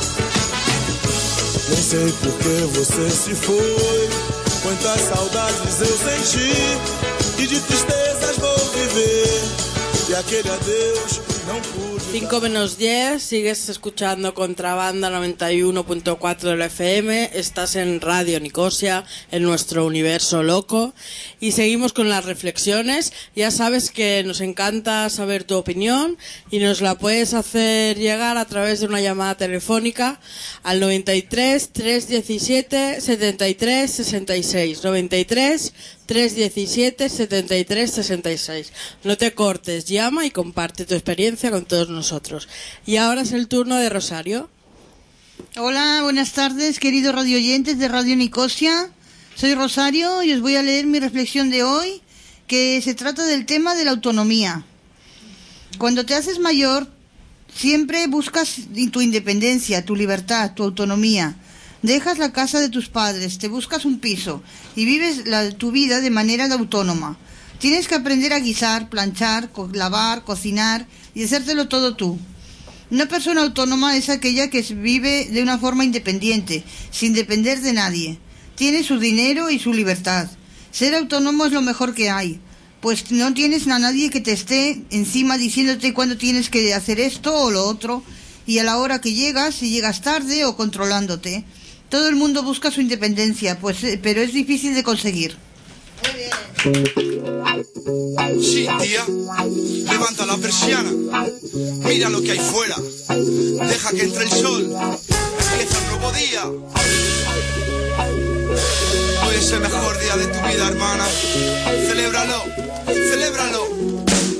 Nem sei por que você se foi, quantas saudades eu senti, e de tristezas vou viver, e aquele adeus não pude. 5 menos 10, sigues escuchando Contrabanda 91.4 de la FM, estás en Radio Nicosia, en nuestro universo loco, y seguimos con las reflexiones. Ya sabes que nos encanta saber tu opinión y nos la puedes hacer llegar a través de una llamada telefónica al 93 317 73 66, 93 317 73 66. No te cortes, llama y comparte tu experiencia con todos nosotros. Y ahora es el turno de Rosario. Hola, buenas tardes, queridos radioyentes de Radio Nicosia. Soy Rosario y os voy a leer mi reflexión de hoy, que se trata del tema de la autonomía. Cuando te haces mayor, siempre buscas tu independencia, tu libertad, tu autonomía. Dejas la casa de tus padres, te buscas un piso y vives tu vida de manera autónoma. Tienes que aprender a guisar, planchar, lavar, cocinar y hacértelo todo tú. Una persona autónoma es aquella que vive de una forma independiente, sin depender de nadie. Tiene su dinero y su libertad. Ser autónomo es lo mejor que hay, pues no tienes a nadie que te esté encima diciéndote cuándo tienes que hacer esto o lo otro, y a la hora que llegas, si llegas tarde o controlándote. Todo el mundo busca su independencia, pero es difícil de conseguir. Sí, tía, levanta la persiana, mira lo que hay fuera, deja que entre el sol, empieza un nuevo día. Hoy es el mejor día de tu vida, hermana, celébralo, celébralo.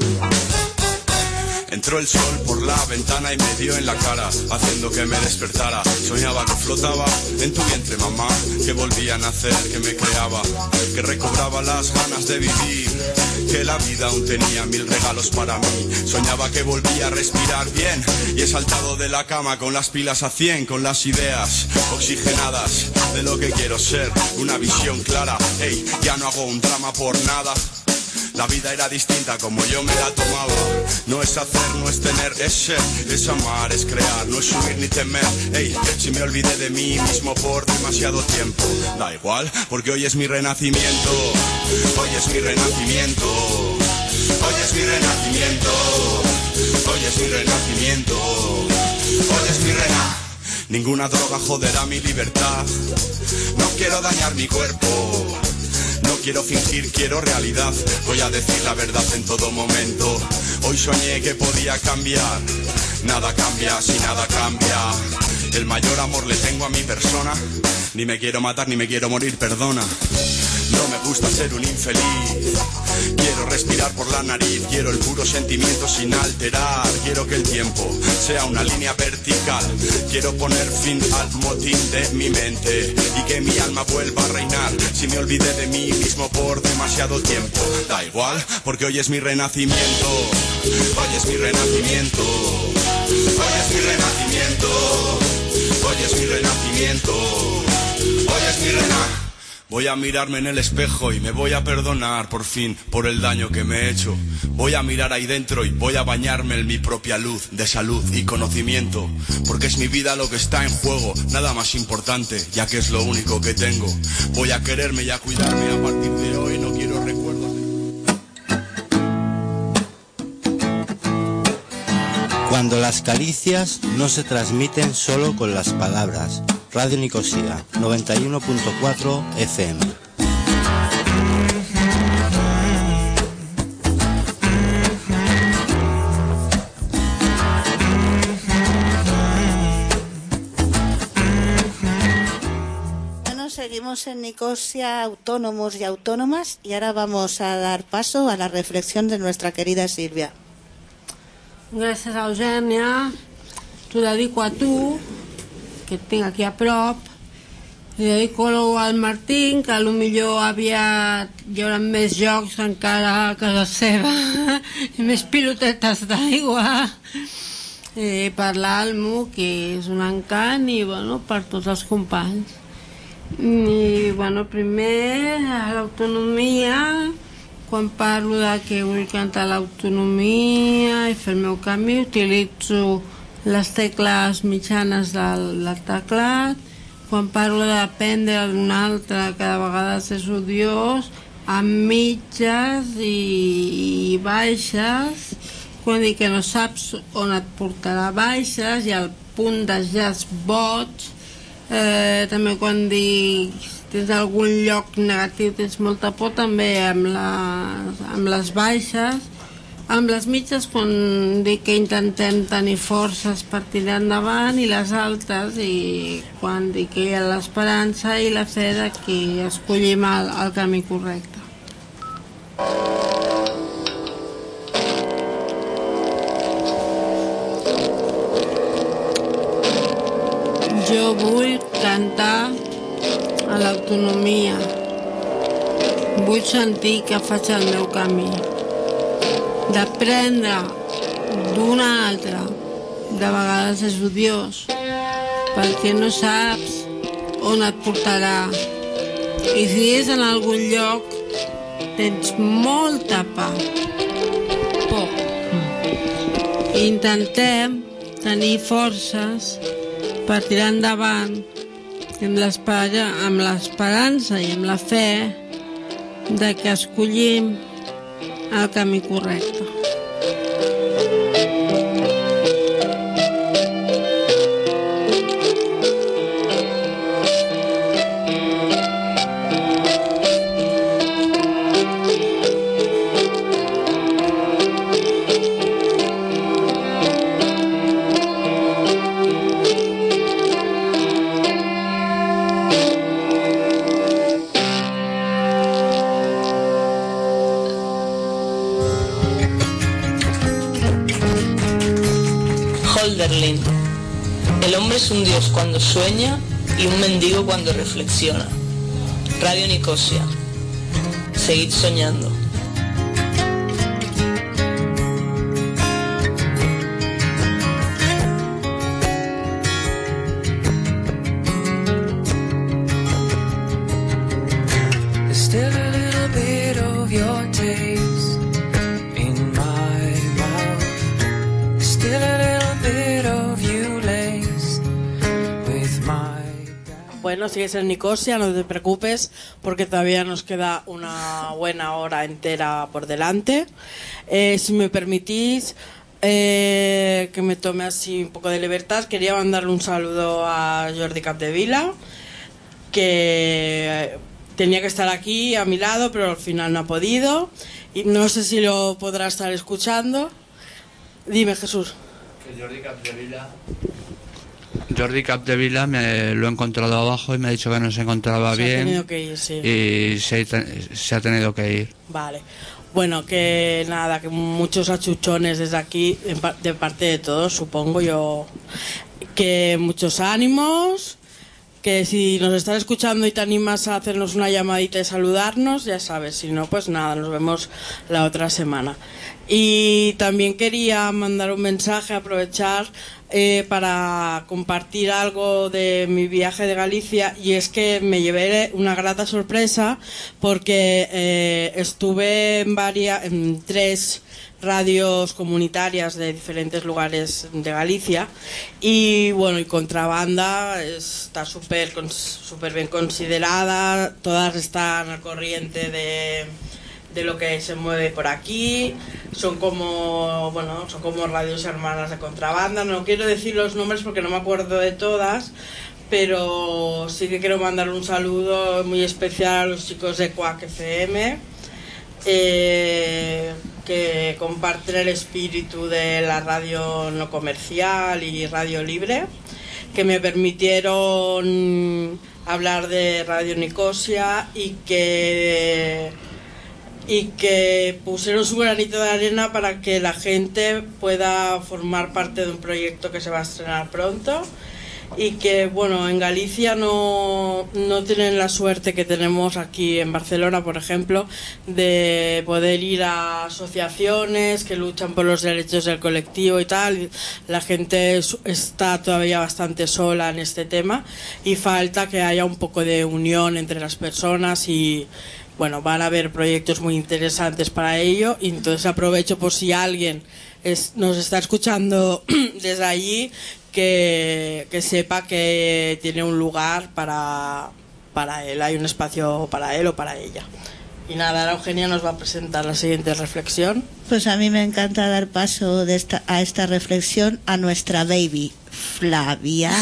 Entró el sol por la ventana y me dio en la cara, haciendo que me despertara. Soñaba que flotaba en tu vientre, mamá, que volvía a nacer, que me creaba, que recobraba las ganas de vivir, que la vida aún tenía 1000 regalos para mí. Soñaba que volvía a respirar bien y he saltado de la cama con las pilas a 100, con las ideas oxigenadas de lo que quiero ser, una visión clara. Ey, ya no hago un drama por nada. La vida era distinta como yo me la tomaba. No es hacer, no es tener, es ser, es amar, es crear, no es subir ni temer. Ey, si me olvidé de mí mismo por demasiado tiempo, da igual, porque hoy es mi renacimiento. Hoy es mi renacimiento. Hoy es mi renacimiento. Hoy es mi renacimiento. Hoy es mi renacimiento. Ninguna droga joderá mi libertad. No quiero dañar mi cuerpo. No quiero fingir, quiero realidad. Voy a decir la verdad en todo momento. Hoy soñé que podía cambiar. Nada cambia si nada cambia. El mayor amor le tengo a mi persona. Ni me quiero matar ni me quiero morir, perdona. No me gusta ser un infeliz. Quiero respirar por la nariz. Quiero el puro sentimiento sin alterar. Quiero que el tiempo sea una línea vertical. Quiero poner fin al motín de mi mente y que mi alma vuelva a reinar. Si me olvidé de mí mismo por demasiado tiempo, da igual, porque hoy es mi renacimiento. Hoy es mi renacimiento. Hoy es mi renacimiento. Hoy es mi renacimiento. Hoy es mi renacimiento. Voy a mirarme en el espejo y me voy a perdonar por fin por el daño que me he hecho. Voy a mirar ahí dentro y voy a bañarme en mi propia luz de salud y conocimiento. Porque es mi vida lo que está en juego, nada más importante, ya que es lo único que tengo. Voy a quererme y a cuidarme a partir de hoy, no quiero recuerdos de... Cuando las caricias no se transmiten solo con las palabras. Radio Nicosia, 91.4 FM. Seguimos en Nicosia, autónomos y autónomas, y ahora vamos a dar paso a la reflexión de nuestra querida Sílvia. Gràcies, Eugènia. T'ho dedico a tu, que et tinc aquí a prop. Li dedico al Martín, que potser aviat hi haurà més jocs encara a casa seva i més pilotetes d'aigua. Per l'Almo, que és un encant, i per tots els companys. I primer l'autonomia, quan parlo de que vull cantar l'autonomia i fer el meu camí, utilitzo les tecles mitjanes del teclat. Quan parlo d'aprendre d'un altre, que de vegades és odiós, amb mitges i baixes. Quan dic que no saps on et portarà baixes i el punt de jazz boig. També quan dic tens algun lloc negatiu, tens molta por, també amb les baixes. Amb les mitges, quan dic que intentem tenir forces per tirar endavant, i les altes, i quan dic que hi ha l'esperança i la fe de que escollim el camí correcte. Jo vull cantar a l'autonomia. Vull sentir que faig el meu camí. D'aprendre d'un altre, de vegades és odiós, perquè no saps on et portarà. I si és en algun lloc, tens molta por. Intentem tenir forces per tirar endavant amb l'esperança i amb la fe de que escollim el camí correcte. El hombre es un dios cuando sueña y un mendigo cuando reflexiona. Radio Nicosia. Seguid soñando. Bueno, sigues en Nicosia, no te preocupes, porque todavía nos queda una buena hora entera por delante. Si me permitís que me tome así un poco de libertad, quería mandarle un saludo a Jordi Capdevila, que tenía que estar aquí a mi lado, pero al final no ha podido. Y no sé si lo podrá estar escuchando. Dime, Jesús. Que Jordi Capdevila me lo he encontrado abajo y me ha dicho que no se encontraba bien. Se ha tenido que ir, sí. Y se ha tenido que ir. Vale. Bueno, que nada, que muchos achuchones desde aquí, de parte de todos, supongo yo. Que muchos ánimos. Que si nos estás escuchando y te animas a hacernos una llamadita y saludarnos, ya sabes. Si no, pues nada, nos vemos la otra semana. Y también quería mandar un mensaje, aprovechar para compartir algo de mi viaje de Galicia, y es que me llevé una grata sorpresa porque estuve en 3 radios comunitarias de diferentes lugares de Galicia, y bueno, y Contrabanda está súper bien considerada, todas están al corriente de lo que se mueve por aquí. Son como radios hermanas de contrabanda. No quiero decir los nombres porque no me acuerdo de todas, pero sí que quiero mandar un saludo muy especial a los chicos de Quack FM, que comparten el espíritu de la radio no comercial y radio libre, que me permitieron hablar de Radio Nicosia y que pusieron su granito de arena para que la gente pueda formar parte de un proyecto que se va a estrenar pronto, y que en Galicia no tienen la suerte que tenemos aquí en Barcelona, por ejemplo, de poder ir a asociaciones que luchan por los derechos del colectivo y tal. La gente está todavía bastante sola en este tema y falta que haya un poco de unión entre las personas, y van a haber proyectos muy interesantes para ello. Y entonces aprovecho por si alguien nos está escuchando desde allí, que sepa que tiene un lugar para él, hay un espacio para él o para ella. Y nada, ahora Eugenia nos va a presentar la siguiente reflexión. Pues a mí me encanta dar paso a esta reflexión a nuestra baby, Flavia.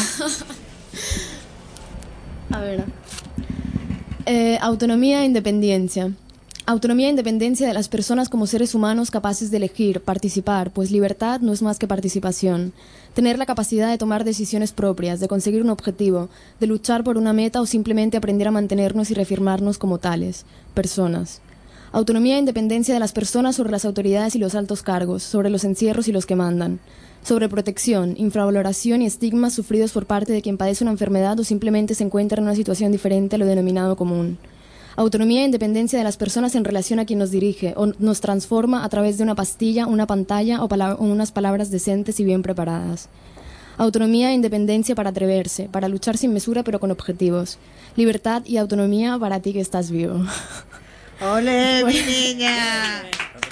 A ver. Autonomía e independencia. Autonomía e independencia de las personas como seres humanos capaces de elegir, participar, pues libertad no es más que participación. Tener la capacidad de tomar decisiones propias, de conseguir un objetivo, de luchar por una meta o simplemente aprender a mantenernos y reafirmarnos como tales, personas. Autonomía e independencia de las personas sobre las autoridades y los altos cargos, sobre los encierros y los que mandan. Sobre protección, infravaloración y estigmas sufridos por parte de quien padece una enfermedad o simplemente se encuentra en una situación diferente a lo denominado común. Autonomía e independencia de las personas en relación a quien nos dirige o nos transforma a través de una pastilla, una pantalla o unas palabras decentes y bien preparadas. Autonomía e independencia para atreverse, para luchar sin mesura pero con objetivos. Libertad y autonomía para ti que estás vivo. ¡Ole, mi niña!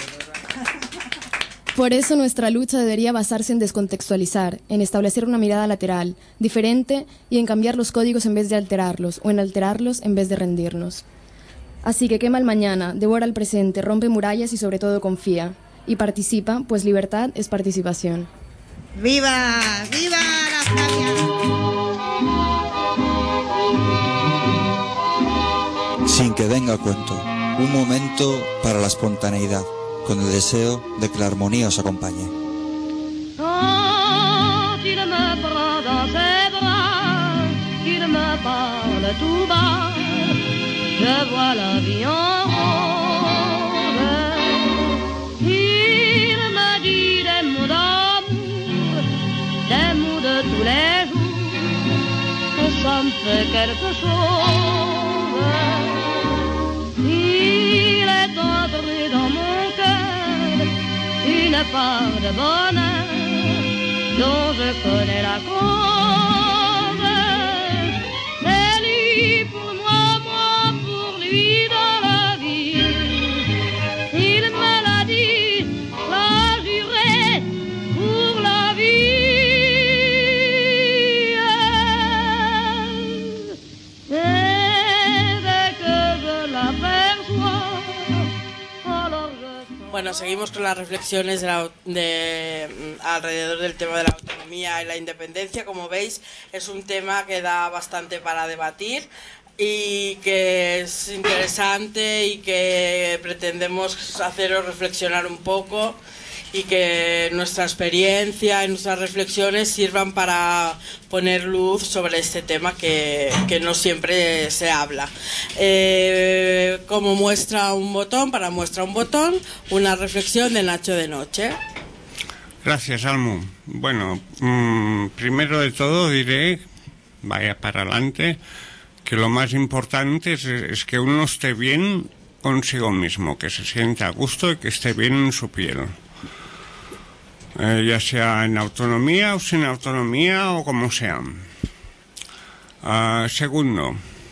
Por eso nuestra lucha debería basarse en descontextualizar, en establecer una mirada lateral, diferente, y en cambiar los códigos en vez de alterarlos, o en alterarlos en vez de rendirnos. Así que quema el mañana, devora el presente, rompe murallas y sobre todo confía. Y participa, pues libertad es participación. ¡Viva! ¡Viva la Flavia! Sin que venga a cuento, un momento para la espontaneidad, con el deseo de que la armonía os acompañe. Quand il me prend dans ses bras, qu'il me parle tout bas, je vois la vie en rose. Il me dit des mots d'amour, des mots de tous les jours, que ça me fait quelque chose. Il est entré dans mon cœur une part de bonheur dont je connais la cause. C'est lui pour moi, moi pour lui dans la vie. Il me l'a dit, l'a juré pour la vie. Et dès que je l'aperçois, alors je... Bueno, seguimos con las reflexiones alrededor del tema de la autonomía y la independencia. Como veis, es un tema que da bastante para debatir y que es interesante y que pretendemos haceros reflexionar un poco, y que nuestra experiencia y nuestras reflexiones sirvan para poner luz sobre este tema que no siempre se habla. Como muestra un botón, una reflexión de Nacho de Noche. Gracias, Almu. Bueno, primero de todo diré, vaya para adelante, que lo más importante es que uno esté bien consigo mismo, que se sienta a gusto y que esté bien en su piel. Ya sea en autonomía o sin autonomía o como sea. Segundo,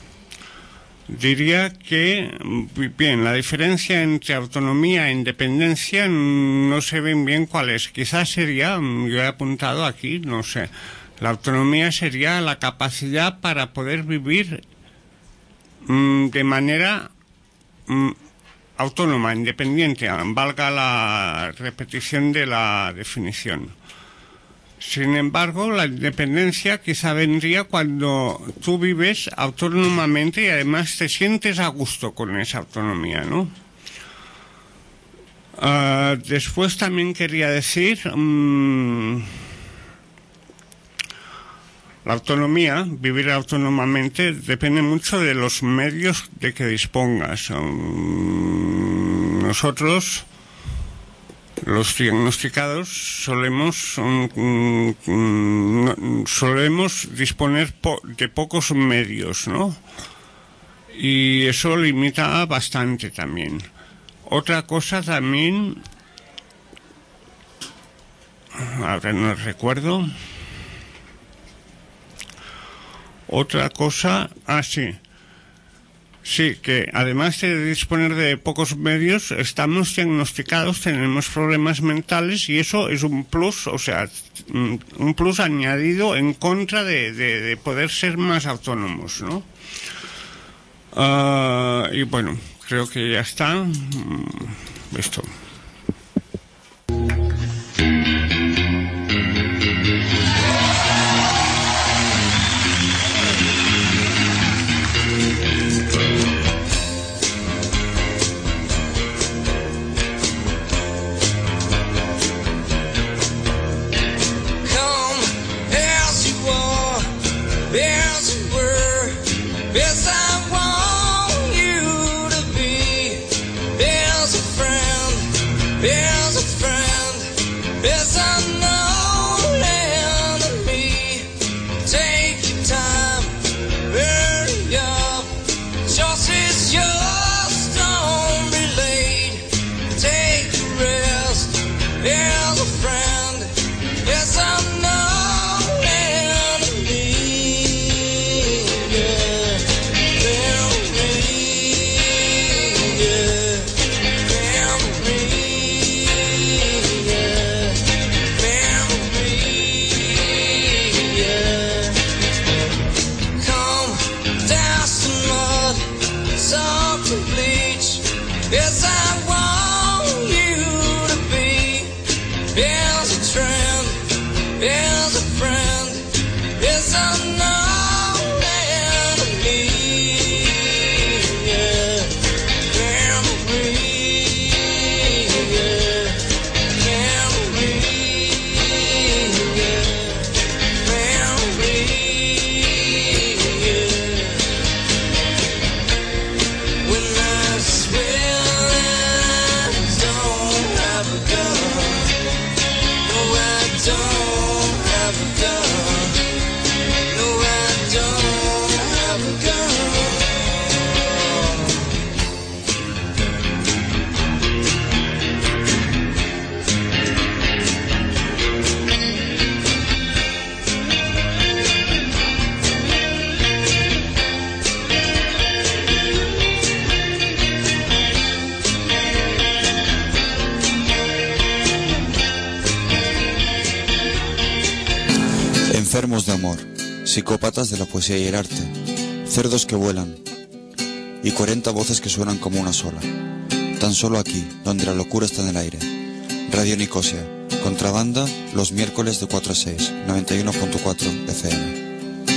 diría que, bien, la diferencia entre autonomía e independencia no sé bien cuál es. Quizás sería, yo he apuntado aquí, no sé, la autonomía sería la capacidad para poder vivir de manera autónoma, independiente, valga la repetición de la definición. Sin embargo, la independencia quizá vendría cuando tú vives autónomamente y además te sientes a gusto con esa autonomía, ¿no? Después también quería decir, la autonomía, vivir autónomamente, depende mucho de los medios de que dispongas. Nosotros, los diagnosticados, solemos disponer de pocos medios, ¿no? Y eso limita bastante también. Otra cosa también, ahora no recuerdo. Otra cosa, sí, que además de disponer de pocos medios, estamos diagnosticados, tenemos problemas mentales y eso es un plus, o sea, un plus añadido en contra de poder ser más autónomos, ¿no? Y bueno, creo que ya está. Esto. Yes, I want you to be. There's a friend, there's a friend, there's an old enemy. Take your time, hurry up. Just as yours, don't be late. Take a rest. There's a friend, there's an old enemy. Yes, I want you to be. There's a trend, there's a friend, there's an old enemy. Yeah, memory. Yeah, memory. Yeah, memory. Yeah. When I swear. Enfermos de amor, psicópatas de la poesía y el arte, cerdos que vuelan y 40 voces que suenan como una sola. Tan solo aquí, donde la locura está en el aire. Radio Nicosia, contrabanda, los miércoles de 4 a 6, 91.4 FM.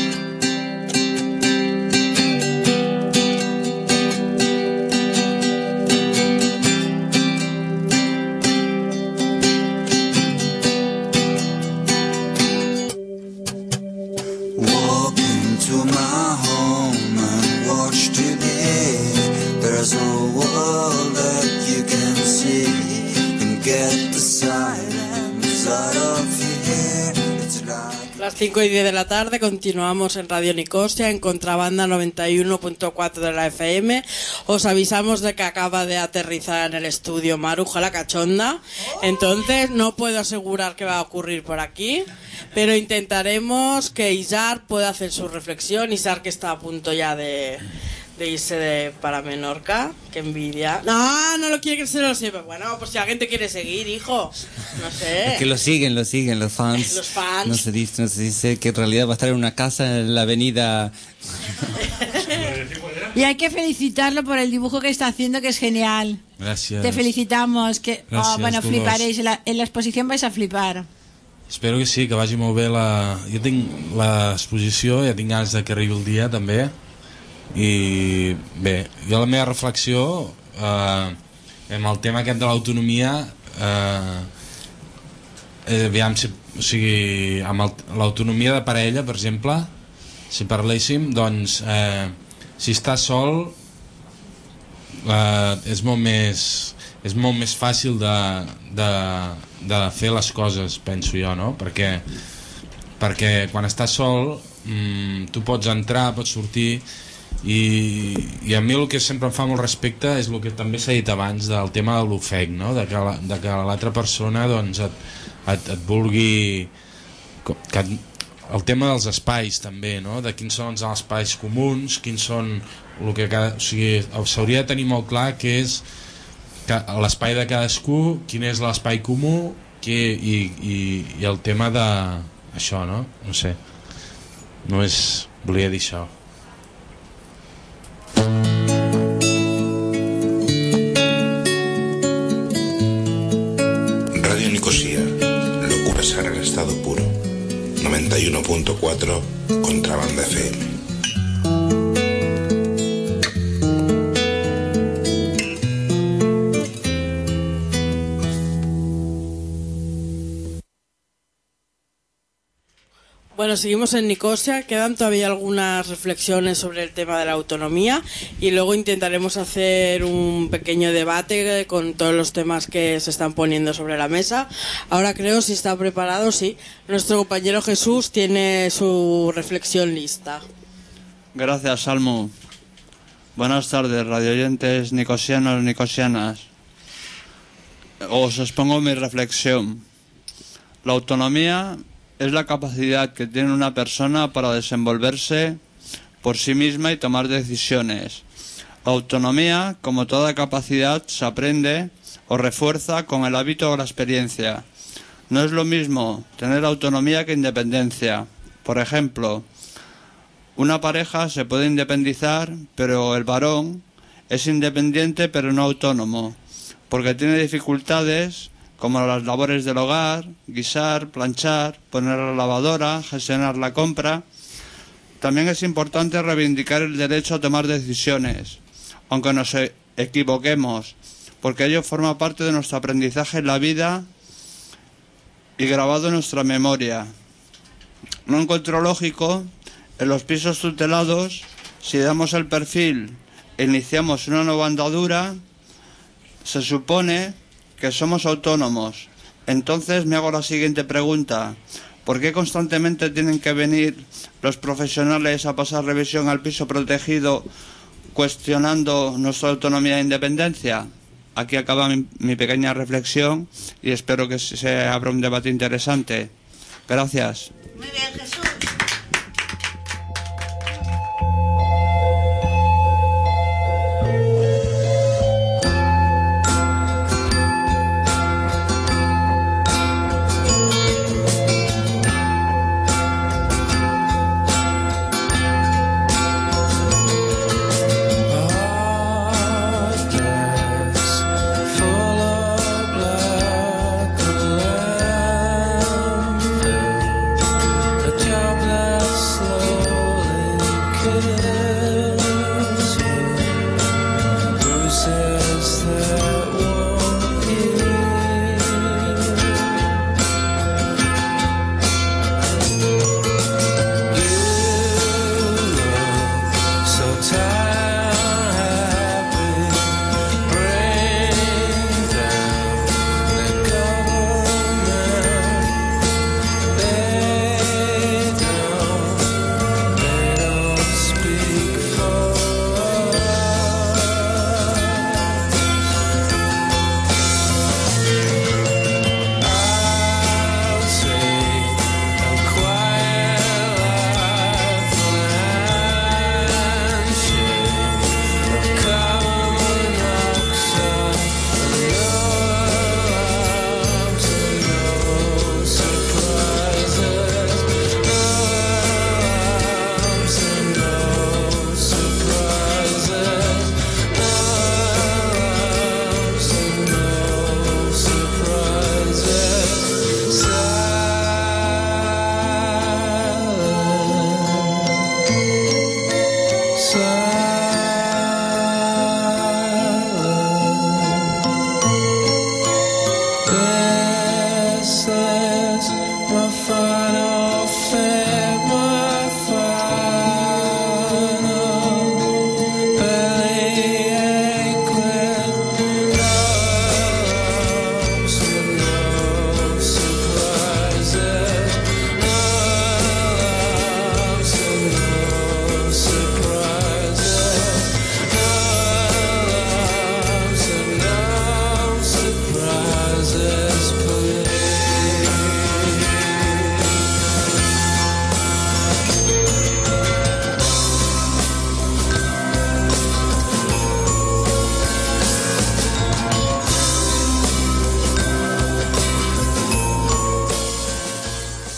Las 5:10 de la tarde continuamos en Radio Nicosia en contrabanda 91.4 de la FM. Os avisamos de que acaba de aterrizar en el estudio Maruja la Cachonda, entonces no puedo asegurar qué va a ocurrir por aquí, pero intentaremos que Isar pueda hacer su reflexión. Isar, que está a punto ya de irse para Menorca, que envidia. No lo quiere que se lo sepa. Bueno, pues si alguien te quiere seguir, hijo, no sé. Es que lo siguen los fans. Los fans. No se dice que en realidad va a estar en una casa en la avenida. Y hay que felicitarlo por el dibujo que está haciendo, que es genial. Gracias. Te felicitamos. Gràcies, Bueno, Dolors. fliparéis. En la exposición vais a flipar. Espero que sí, que vagi molt bé Jo tinc l'exposició, ja tinc ganes de que arribi el dia també. I bé, jo la meva reflexió amb el tema aquest de l'autonomia, aviam, o sigui, amb l'autonomia de parella, per exemple, si parléssim, doncs si estàs sol és molt més fàcil de fer les coses, penso jo, no? Perquè quan estàs sol tu pots entrar, pots sortir, i a mi el que sempre em fa molt respecte és el que també s'ha dit abans del tema de l'ofec, no? de que l'altra persona doncs et vulgui el tema dels espais també, no? De quins són els espais comuns, quins són el que o sigui, s'hauria de tenir molt clar què és l'espai de cadascú, quin és l'espai comú i el tema de això, no? No sé, només volia dir això. Radio Nicosia, locura en estado puro. 91.4 Contrabanda FM. Bueno, seguimos en Nicosia, quedan todavía algunas reflexiones sobre el tema de la autonomía y luego intentaremos hacer un pequeño debate con todos los temas que se están poniendo sobre la mesa. Ahora creo, si está preparado, sí, nuestro compañero Jesús tiene su reflexión lista. Gracias, Salmo. Buenas tardes, radioyentes nicosianos, nicosianas. Os expongo mi reflexión. La autonomía es la capacidad que tiene una persona para desenvolverse por sí misma y tomar decisiones. La autonomía, como toda capacidad, se aprende o refuerza con el hábito o la experiencia. No es lo mismo tener autonomía que independencia. Por ejemplo, una pareja se puede independizar, pero el varón es independiente pero no autónomo, porque tiene dificultades como las labores del hogar, guisar, planchar, poner la lavadora, gestionar la compra. También es importante reivindicar el derecho a tomar decisiones, aunque nos equivoquemos, porque ello forma parte de nuestro aprendizaje en la vida y grabado en nuestra memoria. No encuentro lógico en los pisos tutelados, si damos el perfil e iniciamos una nueva andadura, se supone que somos autónomos. Entonces me hago la siguiente pregunta: ¿por qué constantemente tienen que venir los profesionales a pasar revisión al piso protegido cuestionando nuestra autonomía e independencia? Aquí acaba mi pequeña reflexión y espero que se abra un debate interesante. Gracias. Muy bien, Jesús. A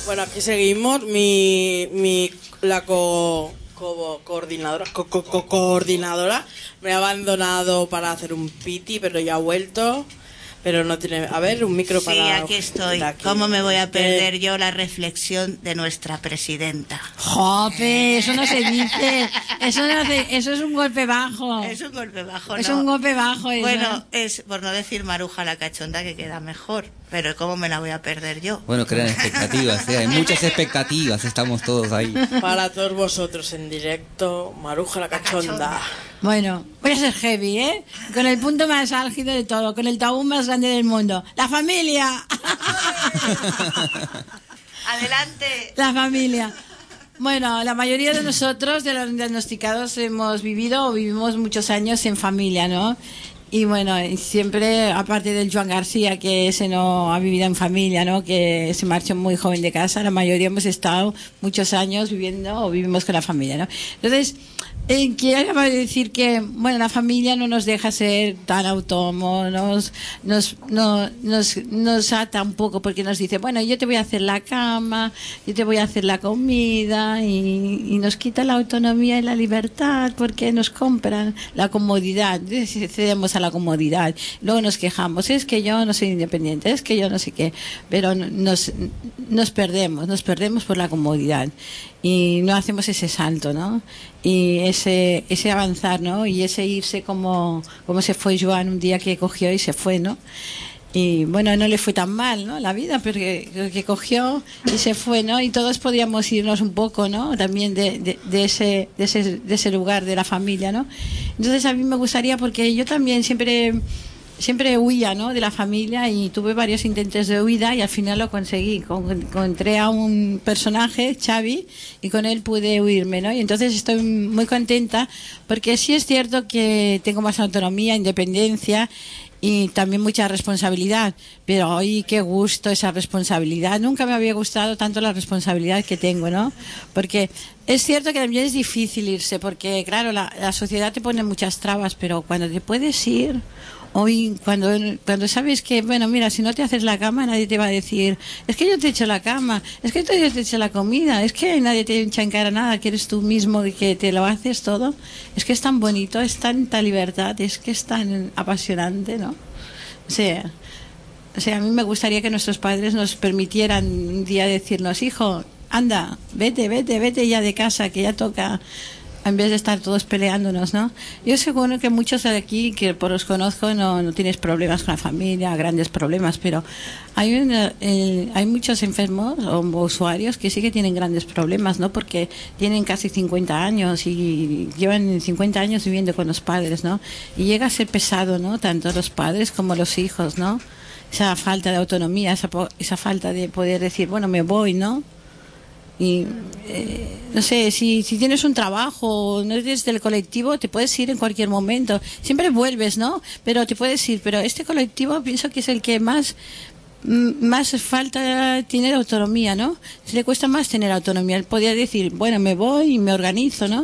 Bueno, aquí seguimos. La coordinadora me ha abandonado para hacer un piti, pero ya ha vuelto. Pero no tiene... A ver, un micro para... Sí, aquí estoy. ¿Cómo me voy a perder yo la reflexión de nuestra presidenta? ¡Jope! Eso no se dice. Eso es un golpe bajo. Es un golpe bajo, ¿no? Es un golpe bajo eso. Bueno, es por no decir Maruja la cachonda, que queda mejor. Pero ¿cómo me la voy a perder yo? Bueno, crean expectativas, hay muchas expectativas, estamos todos ahí. Para todos vosotros en directo, Maruja la cachonda. Bueno, voy a ser heavy, ¿eh? Con el punto más álgido de todo, con el tabú más grande del mundo. ¡La familia! ¡Adelante! La familia. Bueno, la mayoría de nosotros, de los diagnosticados, hemos vivido o vivimos muchos años en familia, ¿no? Y bueno, siempre, aparte del Joan García, que ese no ha vivido en familia, ¿no? Que se marchó muy joven de casa, la mayoría hemos estado muchos años viviendo o vivimos con la familia, ¿no? Entonces, quiero decir que, bueno, la familia no nos deja ser tan autónomos, nos ata un poco porque nos dice, bueno, yo te voy a hacer la cama, yo te voy a hacer la comida y nos quita la autonomía y la libertad porque nos compran la comodidad, cedemos a la comodidad, luego nos quejamos, es que yo no soy independiente, es que yo no sé qué, pero nos perdemos por la comodidad y no hacemos ese salto, ¿no? Y ese avanzar, ¿no? Y ese irse como se fue Joan un día que cogió y se fue, ¿no? Y bueno, no le fue tan mal, ¿no? La vida, pero que cogió y se fue, ¿no? Y todos podíamos irnos un poco, ¿no? También de ese lugar de la familia, ¿no? Entonces a mí me gustaría, porque yo también siempre huía, ¿no? De la familia y tuve varios intentos de huida y al final lo conseguí. Encontré a un personaje, Xavi, y con él pude huirme, ¿no? Y entonces estoy muy contenta porque sí es cierto que tengo más autonomía, independencia y también mucha responsabilidad, pero hoy qué gusto esa responsabilidad. Nunca me había gustado tanto la responsabilidad que tengo, ¿no? Porque es cierto que también es difícil irse, porque claro, la sociedad te pone muchas trabas, pero cuando te puedes ir, hoy cuando sabes que, bueno, mira, si no te haces la cama nadie te va a decir, es que yo te he hecho la cama, es que yo te he hecho la comida, es que nadie te echa en cara nada, que eres tú mismo y que te lo haces todo. Es que es tan bonito, es tanta libertad, es que es tan apasionante, ¿no? O sea, a mí me gustaría que nuestros padres nos permitieran un día decirnos, hijo, anda, vete ya de casa, que ya toca, en vez de estar todos peleándonos, ¿no? Yo seguro que muchos de aquí, que por los conozco, no tienes problemas con la familia, grandes problemas, pero hay muchos enfermos o usuarios que sí que tienen grandes problemas, ¿no? Porque tienen casi 50 años y llevan 50 años viviendo con los padres, ¿no? Y llega a ser pesado, ¿no? Tanto los padres como los hijos, ¿no? Esa falta de autonomía, esa falta de poder decir, bueno, me voy, ¿no? Y no sé, si tienes un trabajo, no eres del colectivo, te puedes ir en cualquier momento. Siempre vuelves, ¿no? Pero te puedes ir. Pero este colectivo pienso que es el que más falta tiene de autonomía, ¿no? Se le cuesta más tener autonomía. Él podía decir, bueno, me voy y me organizo, ¿no?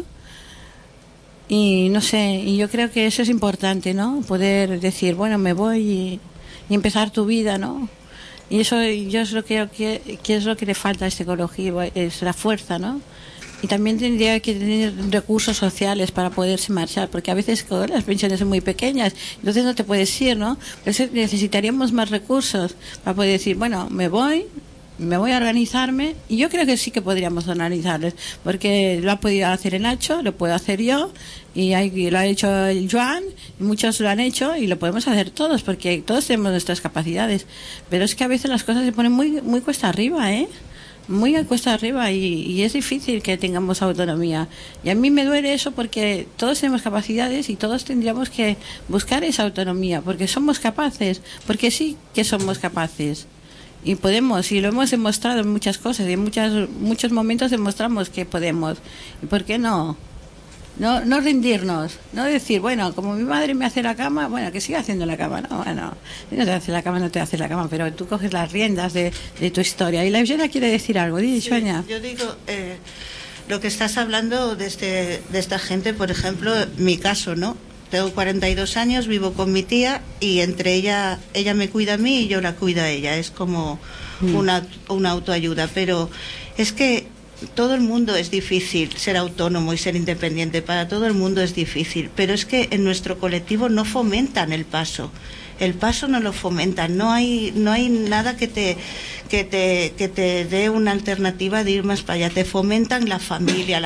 Y no sé, y yo creo que eso es importante, ¿no? Poder decir, bueno, me voy y empezar tu vida, ¿no? Y eso yo es lo que es lo que le falta a este colectivo, es la fuerza, ¿no? Y también tendría que tener recursos sociales para poderse marchar, porque a veces las pensiones son muy pequeñas, entonces no te puedes ir, ¿no? Por eso necesitaríamos más recursos para poder decir, bueno, me voy a organizarme, y yo creo que sí que podríamos organizarles, porque lo ha podido hacer el Nacho, lo puedo hacer yo, y lo ha hecho el Joan, y muchos lo han hecho, y lo podemos hacer todos, porque todos tenemos nuestras capacidades, pero es que a veces las cosas se ponen muy, muy cuesta arriba, muy cuesta arriba, y es difícil que tengamos autonomía, y a mí me duele eso porque todos tenemos capacidades y todos tendríamos que buscar esa autonomía, porque somos capaces, porque sí que somos capaces. Y podemos, y lo hemos demostrado en muchas cosas, y en muchos momentos demostramos que podemos. ¿Y por qué no? No rendirnos, no decir, bueno, como mi madre me hace la cama, bueno, que siga haciendo la cama, no, bueno, si no te hace la cama, no te hace la cama, pero tú coges las riendas de tu historia. Y la Eugenia quiere decir algo, Joaña. Yo digo, lo que estás hablando de esta gente, por ejemplo, mi caso, ¿no? Tengo 42 años, vivo con mi tía y entre ella me cuida a mí y yo la cuido a ella. Es como una autoayuda, pero es que todo el mundo es difícil ser autónomo y ser independiente, para todo el mundo es difícil, pero es que en nuestro colectivo no fomentan el paso no lo fomentan, no hay nada que te dé una alternativa de ir más para allá, te fomentan la familia.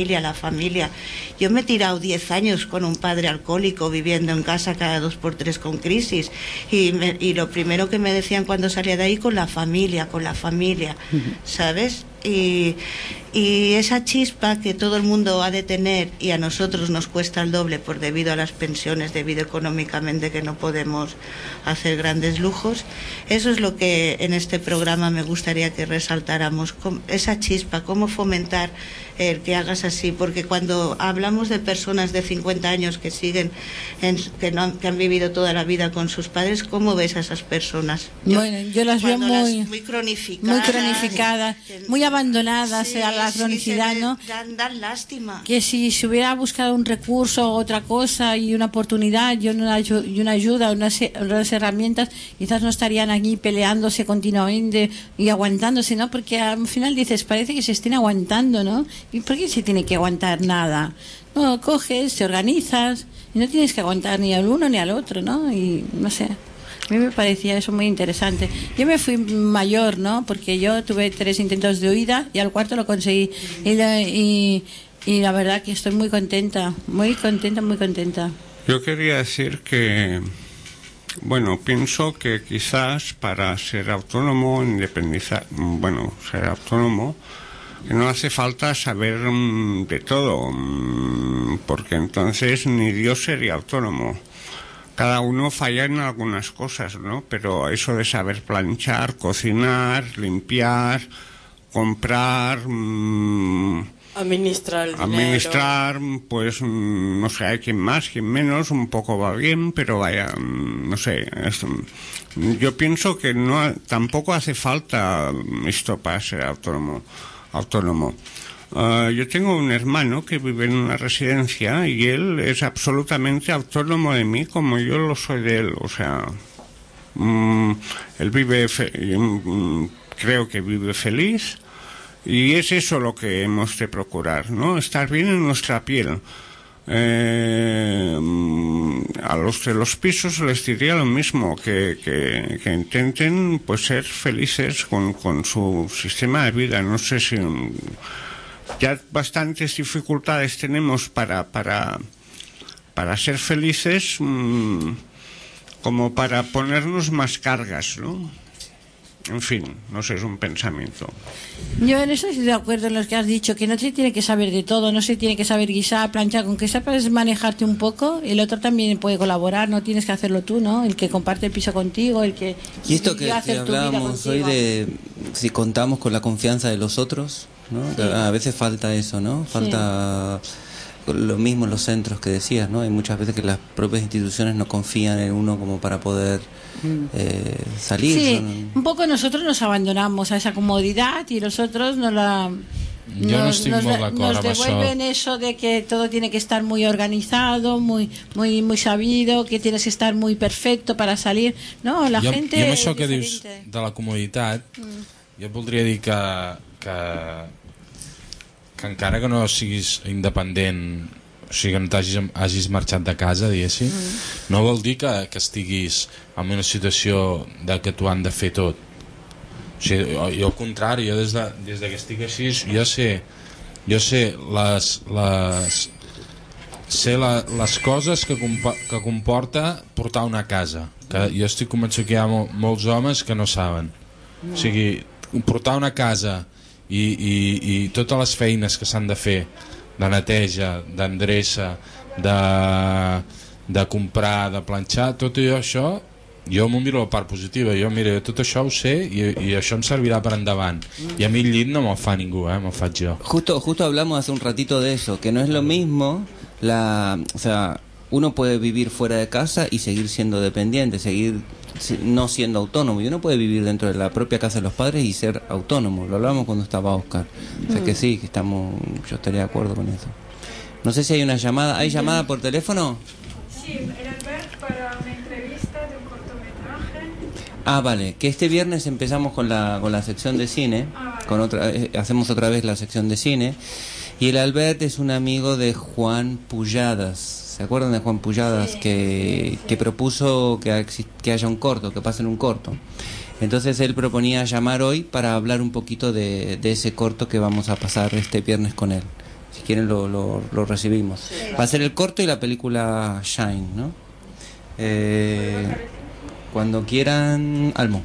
Yo me he tirado 10 años con un padre alcohólico viviendo en casa cada 2x3 con crisis y lo primero que me decían cuando salía de ahí, con la familia, ¿sabes? Y esa chispa que todo el mundo ha de tener y a nosotros nos cuesta el doble debido a las pensiones, debido económicamente que no podemos hacer grandes lujos, eso es lo que en este programa me gustaría que resaltáramos, esa chispa, cómo fomentar el que hagas así, porque cuando hablamos de personas de 50 años que siguen, que han vivido toda la vida con sus padres, ¿cómo ves a esas personas? Yo las veo muy cronificadas, muy abandonadas a la cronicidad, ¿no? Dan lástima. Que si se hubiera buscado un recurso, otra cosa y una oportunidad y una ayuda, unas herramientas, quizás no estarían aquí peleándose continuamente y aguantándose, ¿no? Porque al final dices, parece que se estén aguantando, ¿no? ¿Y por qué se tiene que aguantar nada? No, coges, te organizas y no tienes que aguantar ni al uno ni al otro, ¿no? Y no sé, a mí me parecía eso muy interesante. Yo me fui mayor, ¿no? Porque yo tuve 3 intentos de huida y al cuarto lo conseguí. Y la verdad que estoy muy contenta. Yo quería decir que, bueno, pienso que quizás para ser autónomo, ser autónomo, no hace falta saber de todo, porque entonces ni Dios sería autónomo. Cada uno falla en algunas cosas, ¿no? Pero eso de saber planchar, cocinar, limpiar, comprar, administrar, pues no sé, hay quien más, quien menos, un poco va bien, pero vaya, no sé. Yo pienso que tampoco hace falta esto para ser autónomo. Yo tengo un hermano que vive en una residencia y él es absolutamente autónomo de mí como yo lo soy de él. O sea, él creo que vive feliz y es eso lo que hemos de procurar, ¿no? Estar bien en nuestra piel. A los de los pisos les diría lo mismo, que intenten pues ser felices con su sistema de vida. No sé si ya bastantes dificultades tenemos para ser felices, como para ponernos más cargas, ¿no? En fin, no sé, es un pensamiento. Yo en eso estoy de acuerdo en lo que has dicho, que no se tiene que saber de todo, no se tiene que saber guisar, planchar, con que sepas manejarte un poco, el otro también puede colaborar, no tienes que hacerlo tú, ¿no? El que comparte el piso contigo, el que... Y esto que hablábamos hoy de si contamos con la confianza de los otros, ¿no? Sí. A veces falta eso, ¿no? Falta... Sí. Lo mismo en los centros que decías, ¿no? Hay muchas veces que las propias instituciones no confían en uno como para poder salir. Sí, un poco nosotros nos abandonamos a esa comodidad y los otros nos devuelven eso de que todo tiene que estar muy organizado, muy sabido, que tienes que estar muy perfecto para salir. No, la gente... Jo amb això que dius de la comoditat, jo voldria dir que encara que no siguis independent, o sigui que no hagis marxat de casa, diguéssim, no vol dir que estiguis en una situació de que t'ho han de fer tot. O sigui, jo al contrari, jo des que estic així, jo sé les coses que comporta portar una casa, que jo estic convençut que hi ha molts homes que no saben. O sigui, portar una casa i totes les feines que s'han de fer, de neteja, d'endreça, de comprar, de planxar, tot això, jo m'ho miro la part positiva. Jo, mira, tot això ho sé i això em servirà per endavant. I a mi el llit no me'l fa ningú, me'l faig jo. Justo hablamos hace un ratito de eso, que no es lo mismo o sea, uno puede vivir fuera de casa y seguir siendo dependiente, seguir no siendo autónomo, y uno puede vivir dentro de la propia casa de los padres y ser autónomo. Lo hablamos cuando estaba Oscar. O sea que sí, que yo estaría de acuerdo con eso. No sé si hay una llamada. ¿Hay llamada por teléfono? Sí, era para una entrevista de un cortometraje. Vale, que este viernes empezamos con la sección de cine, hacemos otra vez la sección de cine, y el Albert es un amigo de Juan Pujadas. ¿Se acuerdan de Juan Pujadas? Que propuso que haya un corto, que pasen un corto. Entonces él proponía llamar hoy para hablar un poquito de ese corto que vamos a pasar este viernes con él. Si quieren lo recibimos. Sí. Va a ser el corto y la película Shine, ¿no? Cuando quieran, Almo.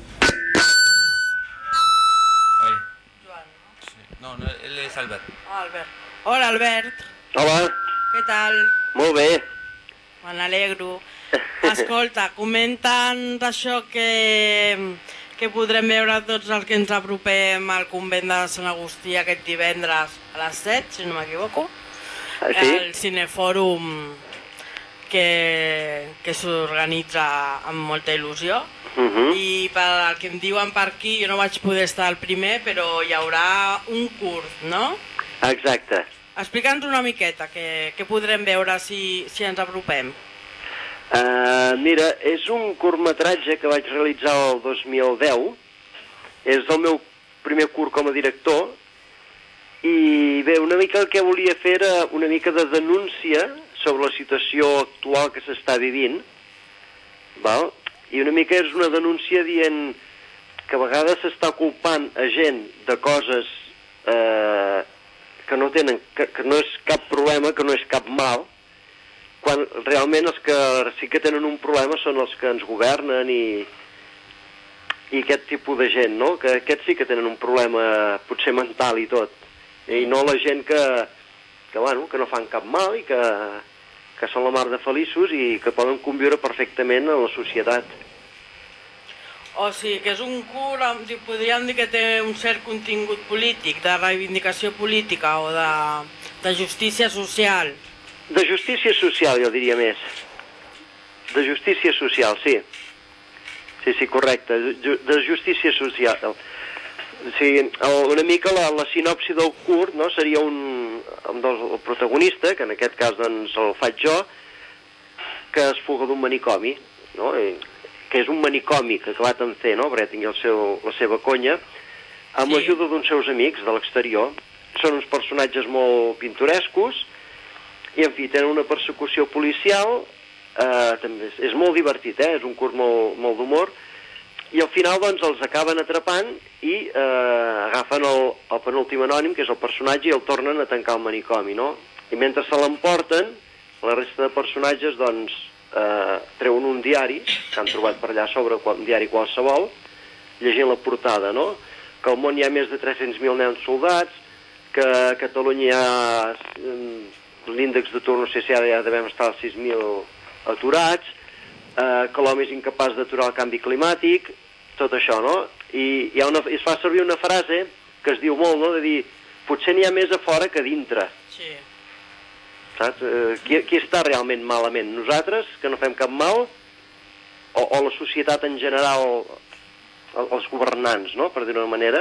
No, él es Albert. Albert. Hola, Albert. Hola. Què tal? Molt bé. Me n'alegro. Escolta, comenten d'això que podrem veure tots els que ens apropem al convent de Sant Agustí aquest divendres a les 7, si no m'equivoco. Sí? El cinefòrum que s'organitza amb molta il·lusió. I pel que em diuen per aquí, jo no vaig poder estar al primer, però hi haurà un curt, no? Exacte. Explica'ns una miqueta què podrem veure si ens apropem. Mira, és un curtmetratge que vaig realitzar el 2010. És el meu primer curt com a director. I bé, una mica el que volia fer era una mica de denúncia sobre la situació actual que s'està vivint. Val? I una mica és una denúncia dient que a vegades s'està culpant a gent de coses que no tenen, que no és cap problema, que no és cap mal, quan realment els que sí que tenen un problema són els que ens governen i aquest tipus de gent, no? Que aquests sí que tenen un problema potser mental i tot, i no la gent que no fan cap mal i que són la mar de feliços i que poden conviure perfectament a la societat. O sigui, que és un curt, podríem dir que té un cert contingut polític, de reivindicació política o de justícia social. De justícia social, jo diria més. De justícia social, sí. Sí, correcte. De justícia social. O sigui, una mica la sinopsi del curt, no? Seria el protagonista, que en aquest cas doncs el faig jo, que es fuga d'un manicomi, no? Que és un manicomi que ha acabat en C, no? Perquè tingui la seva conya, amb l'ajuda d'uns seus amics de l'exterior. Són uns personatges molt pintorescos i, en fi, tenen una persecució policial. També és molt divertit, és un curt molt d'humor, i al final doncs els acaben atrapant i agafen el penúltim anònim, que és el personatge, i el tornen a tancar el manicomi, no? I mentre se l'emporten, la resta de personatges doncs treuen un diari que han trobat per allà sobre, un diari qualsevol, llegint la portada, no? Que al món hi ha més de 300.000 nens soldats, que a Catalunya hi ha l'índex d'atur, no sé si ara ja devem estar als 6.000 aturats, que l'home és incapaç d'aturar el canvi climàtic, tot això, no? I es fa servir una frase que es diu molt, no?, de dir, potser n'hi ha més a fora que a dintre. Sí. Saps? Qui està realment malament? Nosaltres, que no fem cap mal, o la societat en general, els governants, no?, per dir-ho d'una manera.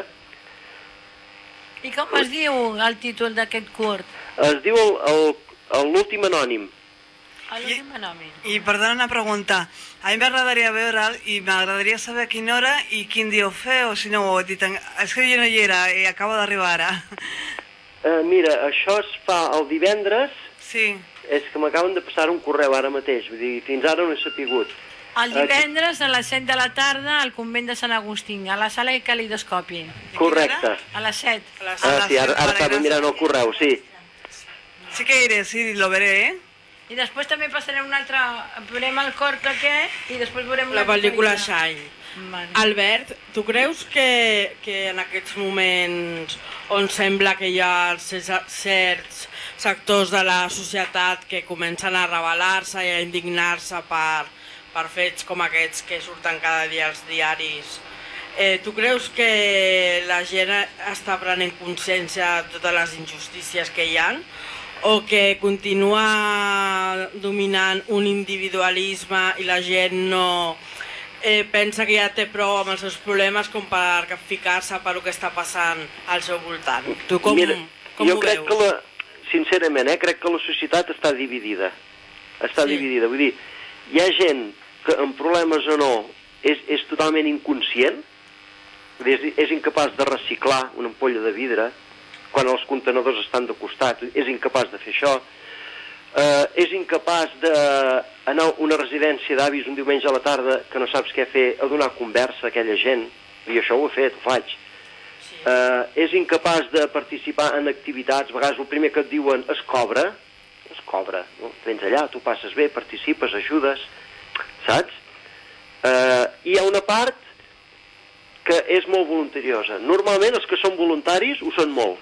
I com es diu el títol d'aquest curt? Es diu l'últim anònim. L'últim anònim. I perdona una pregunta. A mi m'agradaria veure'l i m'agradaria saber a quina hora i quin dia ho feu, o si no ho he dit. És que jo no hi era i acabo d'arribar ara. Mira, això es fa el divendres. Sí. És que m'acaben de passar un correu ara mateix, vull dir, fins ara no he sapigut. El divendres a les 7 de la tarda al convent de Sant Agustí, a la sala de Calidoscopi. Correcte. A les 7. Sí, ara estava mirant el correu, sí. Sí que iré, sí, lo veré, I després també passarem un altre... Veurem el cort aquest i després veurem la pel·lícula Shine. Albert, tu creus que en aquests moments on sembla que hi ha certs sectors de la societat que comencen a rebel·lar-se i a indignar-se per fets com aquests que surten cada dia als diaris, tu creus que la gent està prenent consciència de totes les injustícies que hi ha? O que continua dominant un individualisme i la gent no pensa que ja té prou amb els seus problemes com per ficar-se per el que està passant al seu voltant? Tu com ho crec veus? Sincerament, crec que la societat està dividida. Està dividida, vull dir, hi ha gent que amb problemes o no és totalment inconscient, és incapaç de reciclar una ampolla de vidre quan els contenedors estan de costat, és incapaç de fer això, és incapaç d'anar a una residència d'avis un diumenge a la tarda que no saps què fer, a donar conversa a aquella gent, i això ho he fet, ho faig. És incapaç de participar en activitats, a vegades el primer que et diuen es cobra, no? Vens allà, tu passes bé, participes, ajudes, saps? Hi ha una part que és molt voluntariosa. Normalment els que són voluntaris ho són molt.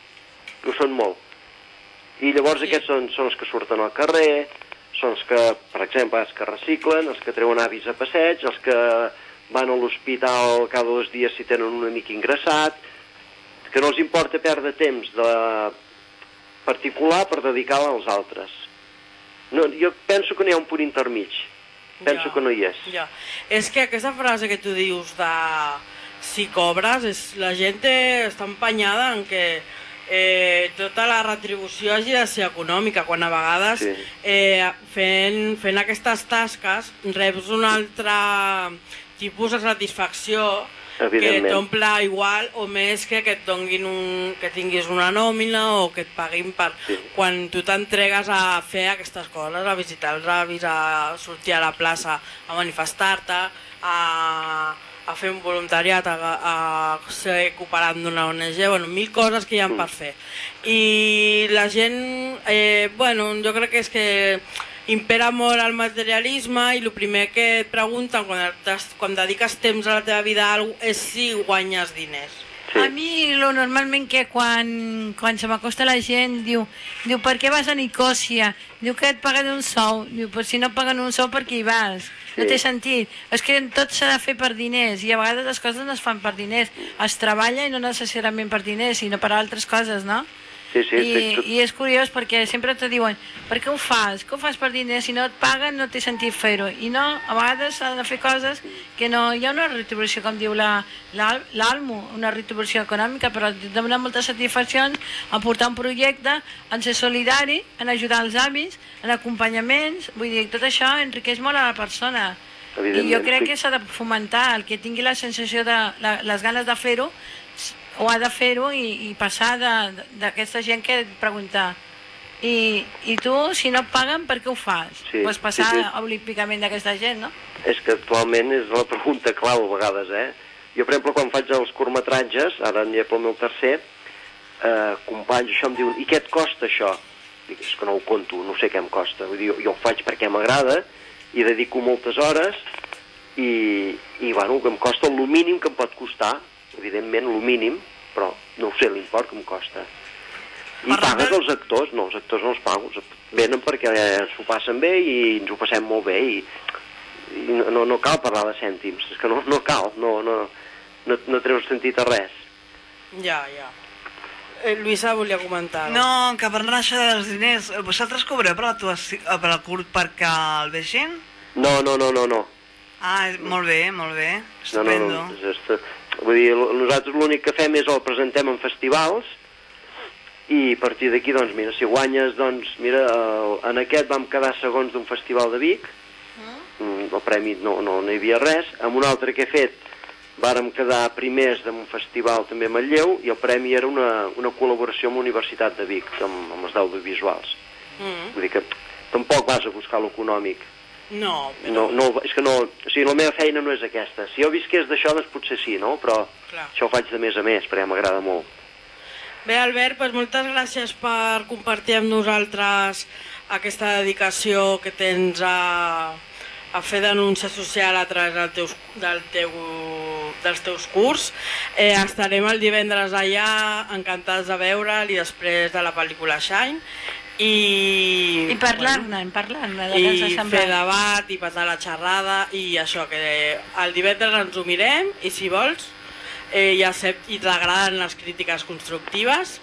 I llavors aquests són els que surten al carrer, són els que, per exemple, els que reciclen, els que treuen avis a passeig, els que van a l'hospital cada 2 dies si tenen un amic ingressat, que no els importa perdre temps de particular per dedicar-la als altres. No, jo penso que no hi ha un punt intermig. Penso que no hi és. Ja. És que aquesta frase que tu dius de si cobres, la gent està empenyada en que tota la retribució hagi de ser econòmica, quan a vegades fent aquestes tasques reps un altre tipus de satisfacció que t'omple igual o més que et donin que tinguis una nòmina o que et paguin per quan tu t'entregues a fer aquestes coses, a visitar els avis, a sortir a la plaça, a manifestar-te, a fer un voluntariat, a ser cooperant d'una ONG, bueno, 1000 coses que hi ha per fer. I la gent, bueno, jo crec que és que impera molt el materialisme i el primer que et pregunten quan dediques temps a la teva vida a alguna cosa és si guanyes diners. A mi normalment que quan se m'acosta la gent diu per què vas a Nicòsia? Diu que et paguen un sou. Diu, però si no paguen un sou per què hi vas? No té sentit. És que tot s'ha de fer per diners i a vegades les coses no es fan per diners. Es treballa i no necessàriament per diners, sinó per altres coses, no? I és curiós perquè sempre te diuen per què ho fas? Que ho fas per diners? Si no et paguen no té sentit fer-ho. I no, a vegades s'ha de fer coses que no hi ha una retribució, com diu l'Almo, una retribució econòmica, però et dona moltes satisfaccions en portar un projecte, en ser solidari, en ajudar els avis, en acompanyaments, vull dir, tot això enriqueix molt a la persona. I jo crec que s'ha de fomentar el que tingui la sensació de les ganes de fer-ho, o ha de fer-ho i passar d'aquesta gent que et pregunta i tu, si no et paguen, per què ho fas? Pues passar olímpicament d'aquesta gent, no? És que actualment és la pregunta clau a vegades, Jo, per exemple, quan faig els curtmetratges, ara n'hi ha pel meu tercer, companys això em diuen, i què et costa això? Dic, és que no ho conto, no sé què em costa. Vull dir, jo ho faig perquè m'agrada i dedico moltes hores i bueno, que em costa el mínim que em pot costar, evidentment el mínim, però no ho sé l'import que em costa. I pagues els actors? No, els actors no els pago, venen perquè s'ho passen bé i ens ho passem molt bé i no cal parlar de cèntims, és que no cal, no treus sentit a res. Ja. Luisa volia comentar. No, que parlant això dels diners, vosaltres cobreu per el curt perquè el vegin? No. Ah, molt bé, estupendo. No. Vull dir, nosaltres l'únic que fem és el presentem en festivals i a partir d'aquí, doncs, mira, si guanyes, doncs, mira, en aquest vam quedar segons d'un festival de Vic, el premi no hi havia res, amb un altre que he fet vàrem quedar primers d'un festival també a Manlleu i el premi era una col·laboració amb la Universitat de Vic, amb els d'audiovisuals. Vull dir que tampoc vas a buscar l'econòmic. No, és que no, o sigui, la meva feina no és aquesta. Si jo visqués d'això, doncs potser sí, no? Però això ho faig de més a més, perquè m'agrada molt. Bé, Albert, doncs moltes gràcies per compartir amb nosaltres aquesta dedicació que tens a fer denúncia social a través dels teus curs. Estarem el divendres allà, encantats de veure'l i després de la pel·lícula Shine. I parlar-ne, i fer debat i passar la xerrada i això, que el divendres ens ho mirem i si vols i t'agraden les crítiques constructives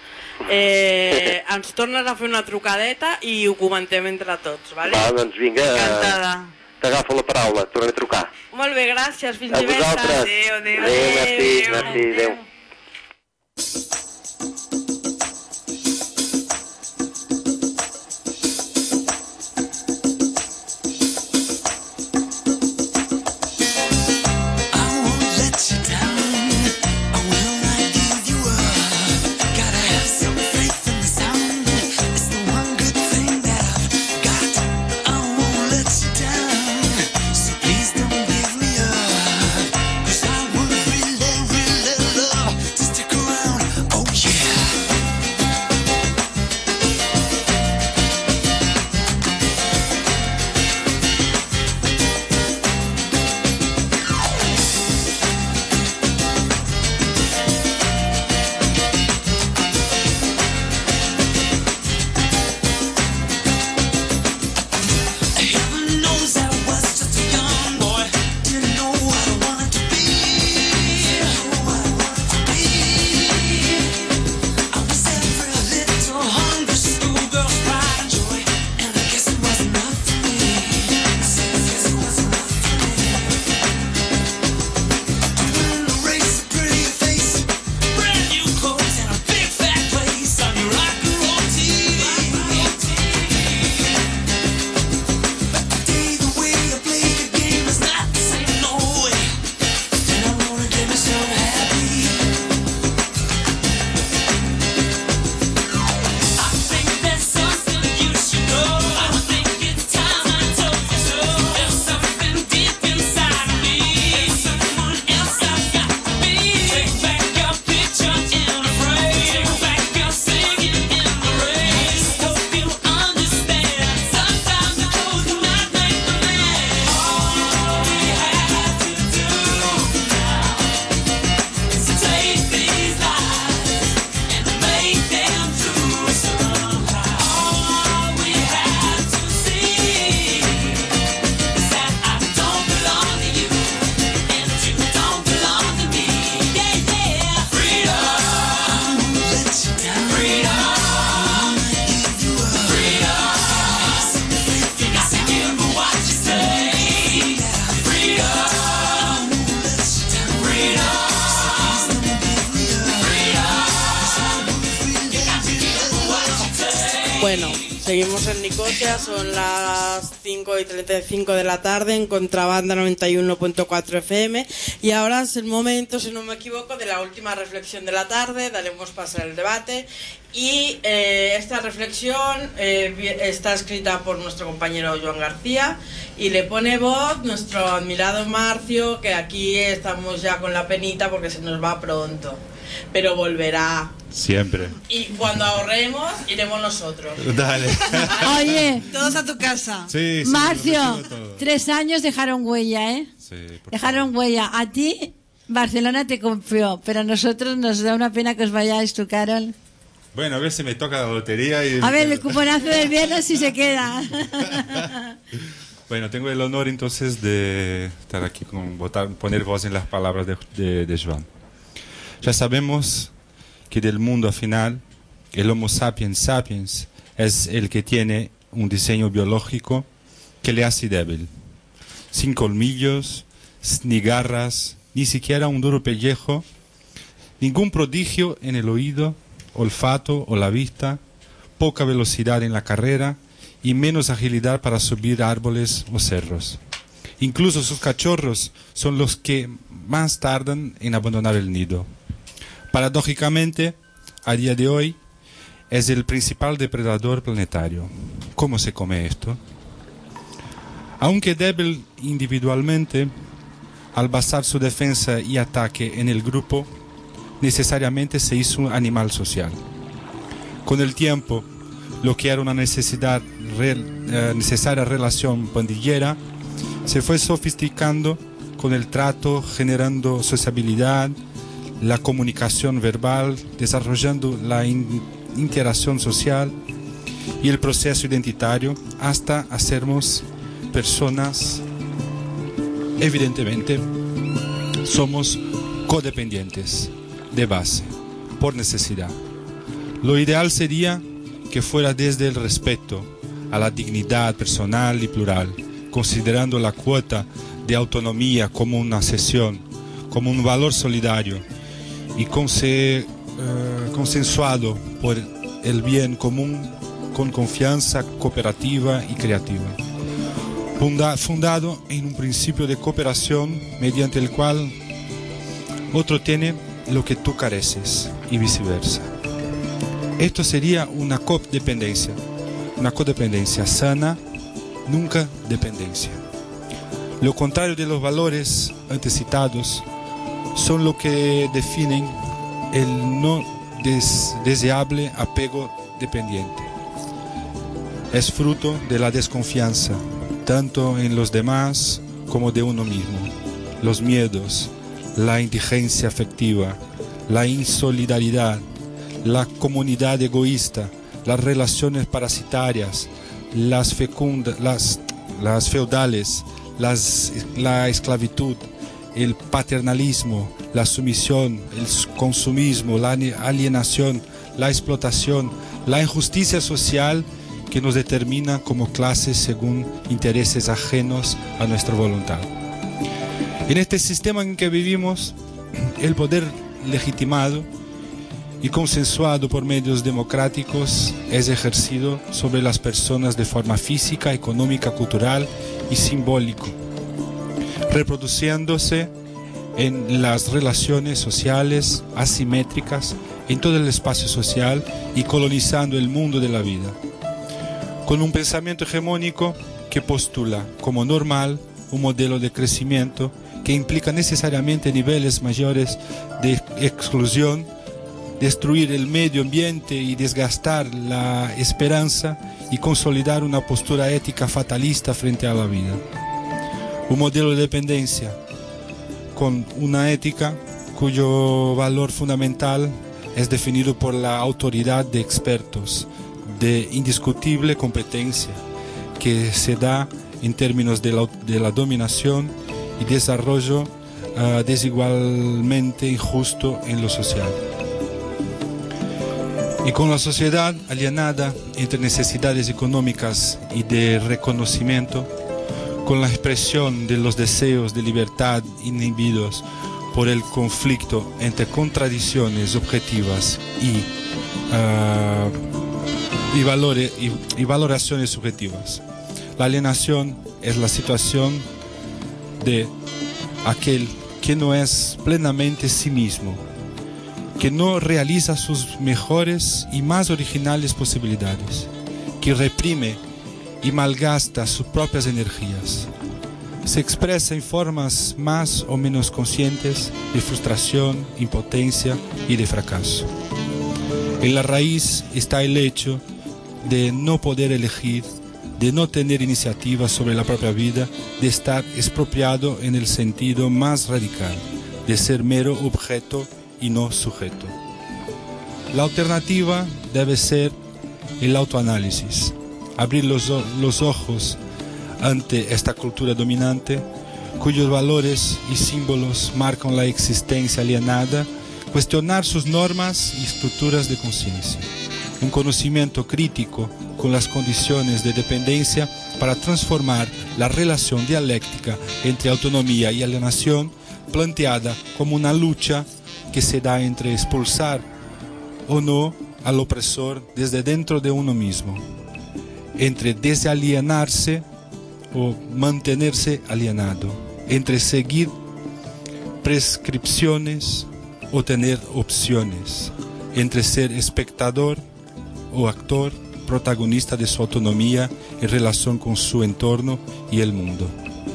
ens tornes a fer una trucadeta i ho comentem entre tots, vale? Va, doncs vinga, t'agafo la paraula, tornaré a trucar. Molt bé, gràcies, fins divendres. Adéu, merci, adéu. Bueno, seguimos en Nicosia, son las 5:35 de la tarde en Contrabanda 91.4 FM y ahora es el momento, si no me equivoco, de la última reflexión de la tarde. Daremos paso al debate y esta reflexión está escrita por nuestro compañero Joan García y le pone voz nuestro admirado Marcio, que aquí estamos ya con la penita porque se nos va pronto, pero volverá. Siempre. Y cuando ahorremos, iremos nosotros. Dale. Oye, Todos a tu casa. Sí, sí, Marcio, lo recibo todo. 3 años dejaron huella, ¿eh? Sí, Dejaron huella. A ti, Barcelona te confió, pero a nosotros nos da una pena que os vayáis, tú, Carol. Bueno, a ver si me toca la lotería y... A ver, el cuponazo del viernes si se queda. Bueno, tengo el honor entonces de estar aquí con poner voz en las palabras de Joan. Ya sabemos que del mundo al final, el Homo sapiens sapiens es el que tiene un diseño biológico que le hace débil. Sin colmillos, ni garras, ni siquiera un duro pellejo, ningún prodigio en el oído, olfato o la vista, poca velocidad en la carrera y menos agilidad para subir árboles o cerros. Incluso sus cachorros son los que más tardan en abandonar el nido. Paradójicamente, a día de hoy, es el principal depredador planetario. ¿Cómo se come esto? Aunque débil individualmente, al basar su defensa y ataque en el grupo, necesariamente se hizo un animal social. Con el tiempo, lo que era una necesaria relación pandillera, se fue sofisticando con el trato, generando sociabilidad, la comunicación verbal, desarrollando la interacción social y el proceso identitario hasta hacernos personas. Evidentemente, somos codependientes de base, por necesidad. Lo ideal sería que fuera desde el respeto a la dignidad personal y plural, considerando la cuota de autonomía como una cesión, como un valor solidario y consensuado por el bien común con confianza cooperativa y creativa. Fundado en un principio de cooperación mediante el cual otro tiene lo que tú careces y viceversa. Esto sería una codependencia sana, nunca dependencia. Lo contrario de los valores antes citados son lo que definen el no deseable apego dependiente. Es fruto de la desconfianza, tanto en los demás como de uno mismo. Los miedos, la indigencia afectiva, la insolidaridad, la comunidad egoísta, las relaciones parasitarias, las feudales, la esclavitud, el paternalismo, la sumisión, el consumismo, la alienación, la explotación, la injusticia social que nos determina como clases según intereses ajenos a nuestra voluntad. En este sistema en que vivimos, el poder legitimado y consensuado por medios democráticos es ejercido sobre las personas de forma física, económica, cultural y simbólico, reproduciéndose en las relaciones sociales asimétricas en todo el espacio social y colonizando el mundo de la vida, con un pensamiento hegemónico que postula como normal un modelo de crecimiento que implica necesariamente niveles mayores de exclusión, destruir el medio ambiente y desgastar la esperanza y consolidar una postura ética fatalista frente a la vida. Un modelo de dependencia con una ética cuyo valor fundamental es definido por la autoridad de expertos de indiscutible competencia que se da en términos de la dominación y desarrollo desigualmente injusto en lo social. Y con la sociedad alienada entre necesidades económicas y de reconocimiento, con la expresión de los deseos de libertad inhibidos por el conflicto entre contradicciones objetivas y y valoraciones subjetivas. La alienación es la situación de aquel que no es plenamente sí mismo, que no realiza sus mejores y más originales posibilidades, que reprime y malgasta sus propias energías. Se expresa en formas más o menos conscientes de frustración, impotencia y de fracaso. En la raíz está el hecho de no poder elegir, de no tener iniciativa sobre la propia vida, de estar expropiado en el sentido más radical, de ser mero objeto y no sujeto. La alternativa debe ser el autoanálisis, abrir los ojos ante esta cultura dominante, cuyos valores y símbolos marcan la existencia alienada, cuestionar sus normas y estructuras de conciencia. Un conocimiento crítico con las condiciones de dependencia para transformar la relación dialéctica entre autonomía y alienación, planteada como una lucha que se da entre expulsar o no al opresor desde dentro de uno mismo, entre desalienarse o mantenerse alienado, entre seguir prescripciones o tener opciones, entre ser espectador o actor, protagonista de su autonomía en relación con su entorno y el mundo.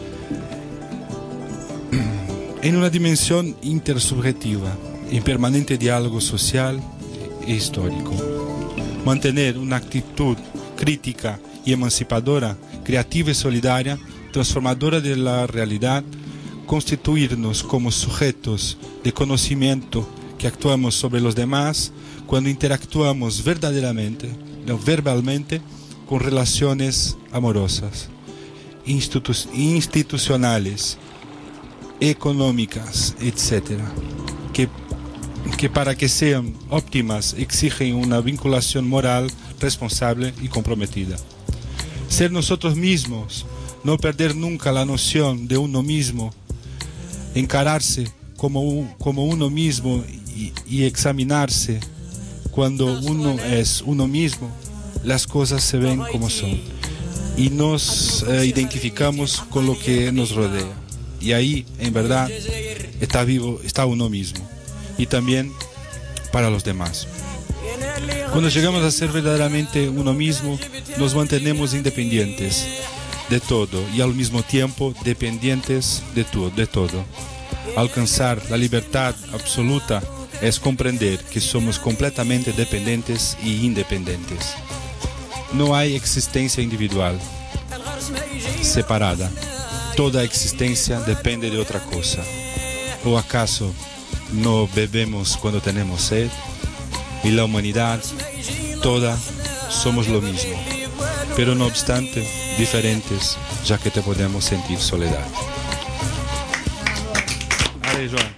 En una dimensión intersubjetiva, en permanente diálogo social e histórico. Mantener una actitud crítica y emancipadora, creativa y solidaria, transformadora de la realidad, constituirnos como sujetos de conocimiento que actuamos sobre los demás cuando interactuamos verdaderamente, no verbalmente, con relaciones amorosas, institucionales, económicas, etc., que para que sean óptimas exigen una vinculación moral, responsable y comprometida. Ser nosotros mismos, no perder nunca la noción de uno mismo, encararse como uno mismo y examinarse cuando uno es uno mismo, las cosas se ven como son y nos identificamos con lo que nos rodea. Y ahí, en verdad, está uno mismo y también para los demás. Cuando llegamos a ser verdaderamente uno mismo, nos mantenemos independientes de todo y al mismo tiempo dependientes de todo. Alcanzar la libertad absoluta es comprender que somos completamente dependientes y independientes. No hay existencia individual separada. Toda existencia depende de otra cosa. ¿O acaso no bebemos cuando tenemos sed? Y la humanidad, toda, somos lo mismo, pero no obstante, diferentes, ya que te podemos sentir soledad. Allez, Joan.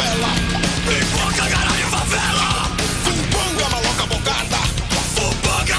Pipoca, caralho, favela! Fumbanga, maloca, bocada! Fumbanga,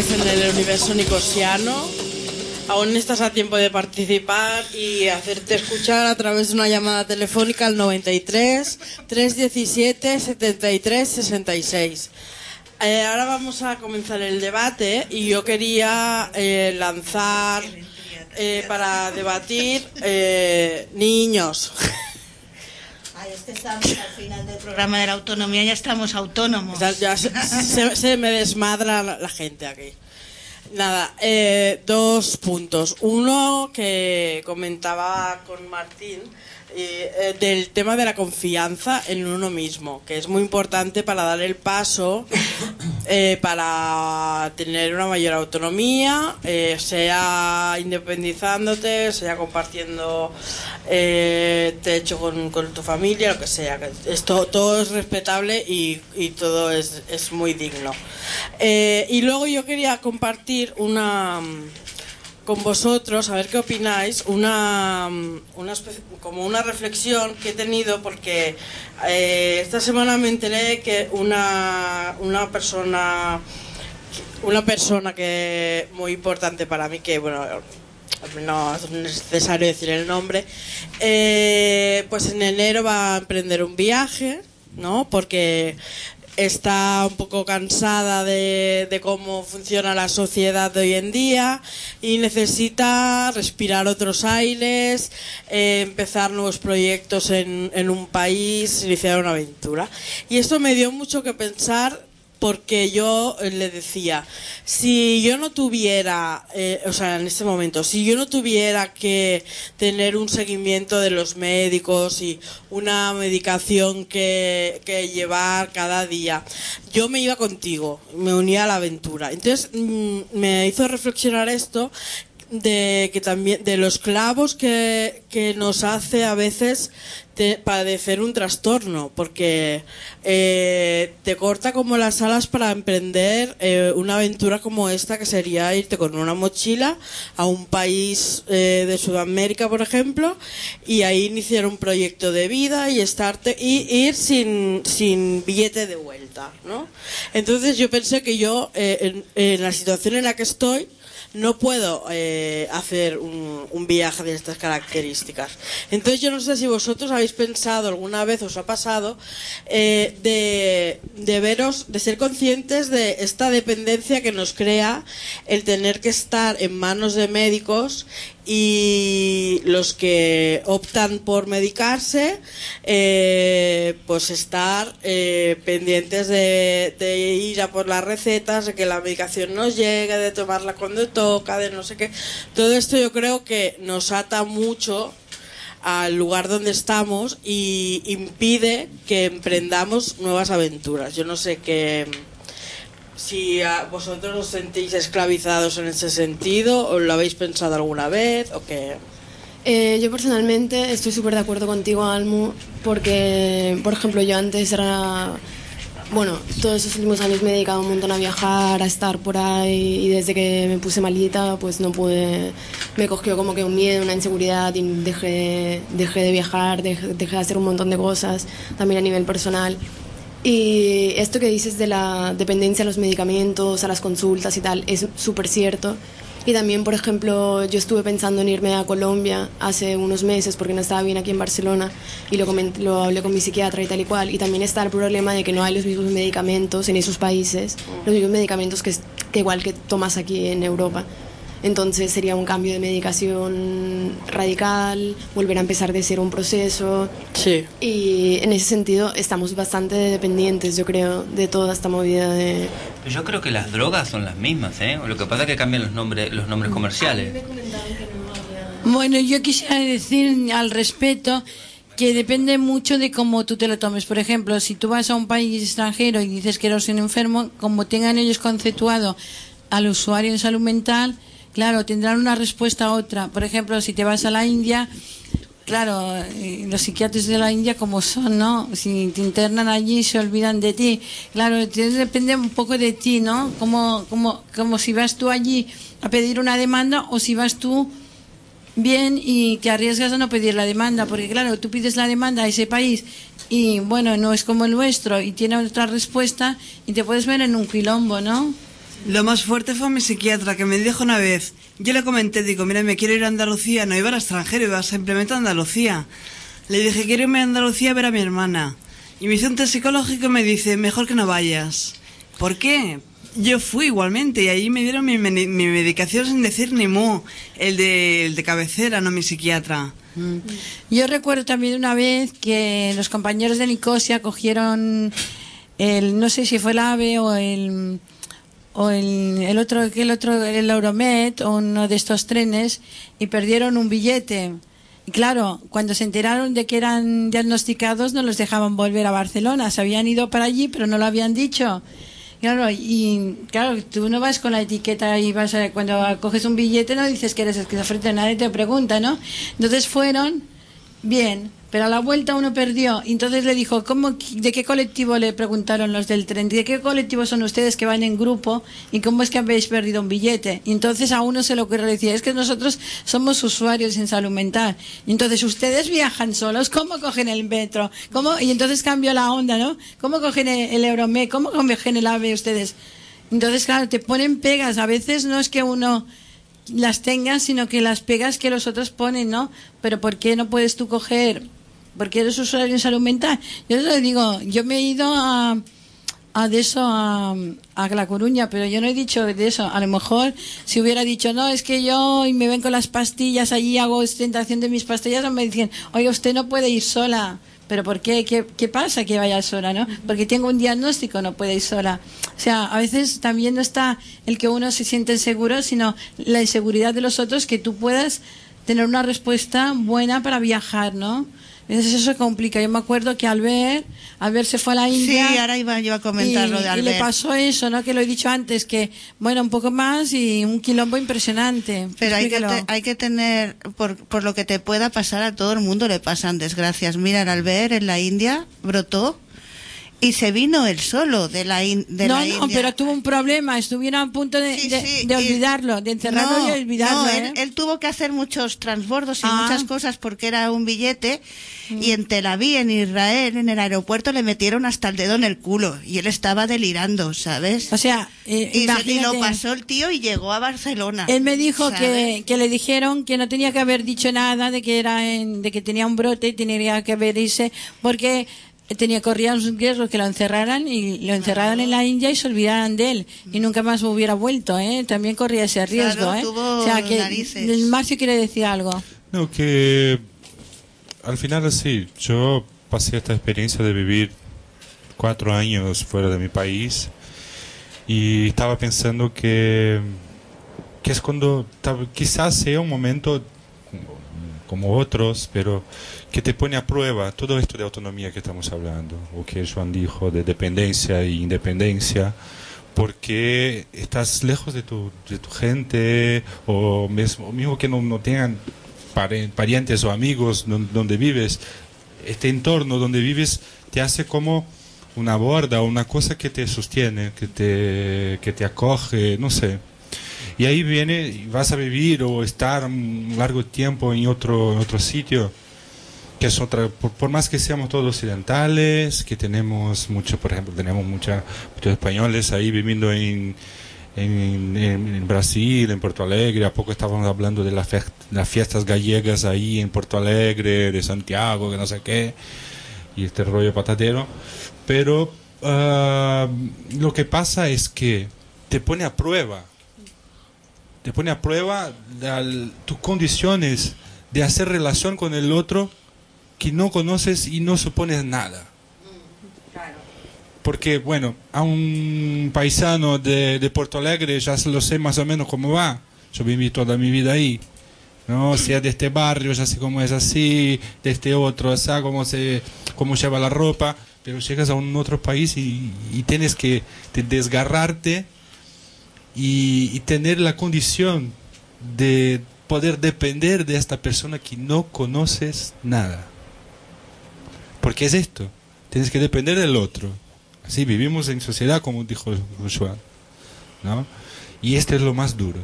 estamos en el universo nicosiano. Aún estás a tiempo de participar y hacerte escuchar a través de una llamada telefónica al 93 317 73 66. Ahora vamos a comenzar el debate y yo quería lanzar para debatir niños. Ay, es que estamos al final del programa de la autonomía, ya estamos autónomos. Ya se me desmadra la gente aquí. Nada, 2 puntos. Uno que comentaba con Martín del tema de la confianza en uno mismo, que es muy importante para dar el paso para tener una mayor autonomía, sea independizándote, sea compartiendo techo con tu familia, lo que sea. Esto todo es respetable y todo es muy digno. Y luego yo quería compartir con vosotros, a ver qué opináis, como una reflexión que he tenido, porque esta semana me enteré que una persona que muy importante para mí, que bueno, no es necesario decir el nombre, pues en enero va a emprender un viaje, ¿no? Porque está un poco cansada de cómo funciona la sociedad de hoy en día y necesita respirar otros aires, empezar nuevos proyectos en un país, iniciar una aventura. Y esto me dio mucho que pensar, porque yo le decía, si yo no tuviera, en este momento, si yo no tuviera que tener un seguimiento de los médicos y una medicación que llevar cada día, yo me iba contigo, me unía a la aventura. Entonces me hizo reflexionar esto, de que también de los clavos que nos hace a veces padecer un trastorno, porque te corta como las alas para emprender una aventura como esta, que sería irte con una mochila a un país de Sudamérica, por ejemplo, y ahí iniciar un proyecto de vida y ir sin billete de vuelta, ¿no? Entonces yo pensé que yo en la situación en la que estoy no puedo hacer un viaje de estas características. Entonces yo no sé si vosotros habéis pensado alguna vez, os ha pasado, de ser conscientes de esta dependencia que nos crea el tener que estar en manos de médicos, y los que optan por medicarse, pues estar pendientes de ir a por las recetas, de que la medicación nos llegue, de tomarla cuando toca, de no sé qué. Todo esto yo creo que nos ata mucho al lugar donde estamos y impide que emprendamos nuevas aventuras. Yo no sé si vosotros os sentís esclavizados en ese sentido, o lo habéis pensado alguna vez, o qué. Yo personalmente estoy súper de acuerdo contigo, Almu, porque, por ejemplo, yo antes todos estos últimos años me he dedicado un montón a viajar, a estar por ahí, y desde que me puse malita, pues no pude, me cogió como que un miedo, una inseguridad, y dejé de viajar, dejé de hacer un montón de cosas, también a nivel personal. Y esto que dices de la dependencia a los medicamentos, a las consultas y tal, es súper cierto. Y también, por ejemplo, yo estuve pensando en irme a Colombia hace unos meses porque no estaba bien aquí en Barcelona, y lo hablé con mi psiquiatra y tal y cual. Y también está el problema de que no hay los mismos medicamentos en esos países, los mismos medicamentos que igual que tomas aquí en Europa. Entonces sería un cambio de medicación radical, volver a empezar de cero un proceso. Sí. Y en ese sentido estamos bastante dependientes, yo creo, de toda esta movida de... Yo creo que las drogas son las mismas, ¿eh? Lo que pasa es que cambian los nombres comerciales. Bueno, yo quisiera decir al respecto que depende mucho de cómo tú te lo tomes. Por ejemplo, si tú vas a un país extranjero y dices que eres un enfermo, como tengan ellos conceptuado al usuario en salud mental, claro, tendrán una respuesta a otra. Por ejemplo, si te vas a la India, claro, los psiquiatras de la India como son, ¿no? Si te internan allí se olvidan de ti. Claro, depende un poco de ti, ¿no? Como si vas tú allí a pedir una demanda, o si vas tú bien y te arriesgas a no pedir la demanda, porque claro, tú pides la demanda a ese país y bueno, no es como el nuestro y tiene otra respuesta y te puedes ver en un quilombo, ¿no? Lo más fuerte fue mi psiquiatra, que me dijo una vez, yo le comenté, digo, mira, me quiero ir a Andalucía, no iba al extranjero, iba simplemente a Andalucía. Le dije, quiero irme a Andalucía a ver a mi hermana. Y me hizo un test psicológico y me dice, mejor que no vayas. ¿Por qué? Yo fui igualmente y ahí me dieron mi medicación sin decir ni mu, el de cabecera, no mi psiquiatra. Yo recuerdo también una vez que los compañeros de Nicosia cogieron no sé si fue el AVE o el Euromed o uno de estos trenes y perdieron un billete. Y claro, cuando se enteraron de que eran diagnosticados no los dejaban volver a Barcelona. Se habían ido para allí pero no lo habían dicho. Claro, tú no vas con la etiqueta y cuando coges un billete no dices que eres esquizofrénico, nadie te pregunta, ¿no? Entonces fueron bien, pero a la vuelta uno perdió. Entonces le dijo, ¿de qué colectivo? Le preguntaron los del tren, ¿de qué colectivo son ustedes que van en grupo? ¿Y cómo es que habéis perdido un billete? Y entonces a uno se le ocurrió decir, es que nosotros somos usuarios en salud mental. Y entonces ustedes viajan solos, ¿cómo cogen el metro? ¿Cómo? Y entonces cambió la onda, ¿no? ¿Cómo cogen el Euromed? ¿Cómo cogen el AVE ustedes? Entonces, claro, te ponen pegas. A veces no es que uno las tenga, sino que las pegas que los otros ponen, ¿no? Pero ¿por qué no puedes tú coger? Porque eres usuario en salud mental. Yo les digo, yo me he ido a La Coruña, pero yo no he dicho de eso. A lo mejor si hubiera dicho, no, es que yo y me ven con las pastillas, allí hago ostentación de mis pastillas, me dicen, oye, usted no puede ir sola. ¿Pero por qué? ¿Qué pasa que vaya sola, no? Porque tengo un diagnóstico, no puede ir sola. O sea, a veces también no está el que uno se siente inseguro, sino la inseguridad de los otros, que tú puedas tener una respuesta buena para viajar, ¿no? Entonces eso se complica. Yo me acuerdo que Albert se fue a la India. Sí, ahora iba yo a comentar lo de Albert. Y le pasó eso, ¿no? Que lo he dicho antes, que, bueno, un poco más y un quilombo impresionante. Pero hay que tener, por lo que te pueda pasar, a todo el mundo le pasan desgracias. Mira, Albert en la India brotó y se vino él solo de la India. No, pero tuvo un problema, estuvieron a punto de olvidarlo, de encerrarlo y olvidarlo. No, él tuvo que hacer muchos transbordos y muchas cosas porque era un billete, y en Tel Aviv, en Israel, en el aeropuerto le metieron hasta el dedo en el culo y él estaba delirando, ¿sabes? O sea, y lo pasó el tío y llegó a Barcelona. Él me dijo que le dijeron que no tenía que haber dicho nada de que de que tenía un brote y tenía que haber irse porque corría un riesgo que lo encerraran en la India y se olvidaran de él y nunca más hubiera vuelto, también corría ese riesgo. Claro, tuvo o sea que narices. Marcio quiere decir algo. No, que al final sí, yo pasé esta experiencia de vivir 4 años fuera de mi país y estaba pensando que es cuando quizás sea un momento como otros, pero que te pone a prueba todo esto de autonomía que estamos hablando, o que Joan dijo de dependencia e independencia, porque estás lejos de tu gente, o mismo que no tengan parientes o amigos donde vives. Este entorno donde vives te hace como una borda o una cosa que te sostiene, que te acoge, no sé. Y ahí vas a vivir o estar un largo tiempo en otro sitio, que es otra, por más que seamos todos occidentales, que tenemos mucho, por ejemplo, muchos españoles ahí viviendo en Brasil, en Porto Alegre. A poco estábamos hablando de las fiestas gallegas ahí en Porto Alegre, de Santiago, que no sé qué, y este rollo patatero. Pero lo que pasa es que te pone a prueba tus condiciones de hacer relación con el otro que no conoces y no supones nada. Porque, bueno, a un paisano de Porto Alegre ya lo sé más o menos cómo va. Yo viví toda mi vida ahí, ¿no? Sea de este barrio, ya sé cómo es así, de este otro, ya cómo lleva la ropa. Pero llegas a un otro país y tienes que desgarrarte y tener la condición de poder depender de esta persona que no conoces nada. Porque es esto, tienes que depender del otro. Así vivimos en sociedad, como dijo Joan, ¿no? Y este es lo más duro.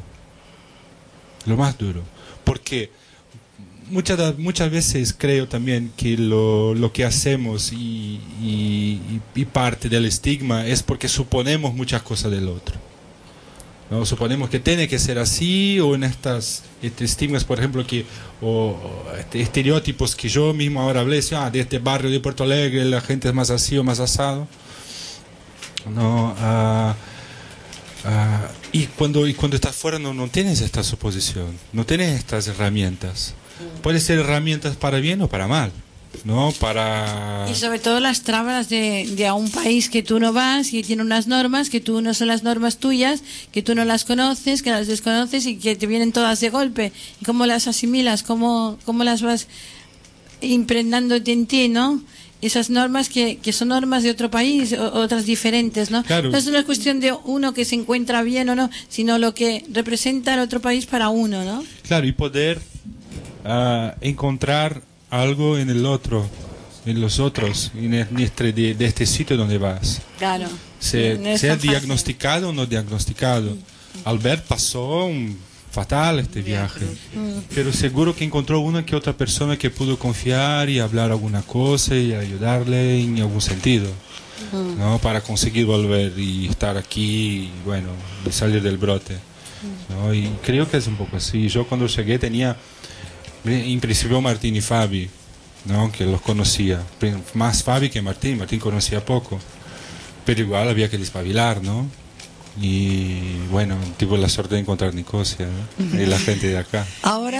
Porque muchas veces creo también que lo que hacemos y parte del estigma es porque suponemos muchas cosas del otro. ¿no? Suponemos que tiene que ser así, o en estas estigmas, por ejemplo, o estereotipos que yo mismo ahora hablé, de este barrio de Porto Alegre la gente es más así o más asado, ¿no? Y cuando estás fuera no tienes esta suposición, no tienes estas herramientas. Pueden ser herramientas para bien o para mal, ¿no? Y sobre todo las trabas de a un país que tú no vas y tiene unas normas que tú no son las normas tuyas, que tú no las conoces, que las desconoces y que te vienen todas de golpe. ¿Y cómo las asimilas? ¿Cómo las vas impregnándote en ti, ¿no? Esas normas que son normas de otro país, otras diferentes, ¿no? Claro. No es una cuestión de uno que se encuentra bien o no, sino lo que representa el otro país para uno, ¿no? Claro, y poder encontrar algo en el otro, en los otros, de este sitio donde vas. Claro. Sea diagnosticado o no diagnosticado. Albert pasó fatal este viaje, pero seguro que encontró una que otra persona que pudo confiar y hablar alguna cosa y ayudarle en algún sentido, ¿no? Para conseguir volver y estar aquí y, bueno, y salir del brote, ¿no? Y creo que es un poco así. Yo cuando llegué tenía en principio Martín y Fabi, ¿no? Que los conocía, más Fabi que Martín conocía poco, pero igual había que despabilar, ¿no? Y bueno, tuve la suerte de encontrar Nicosia, ¿no? Y la gente de acá. Ahora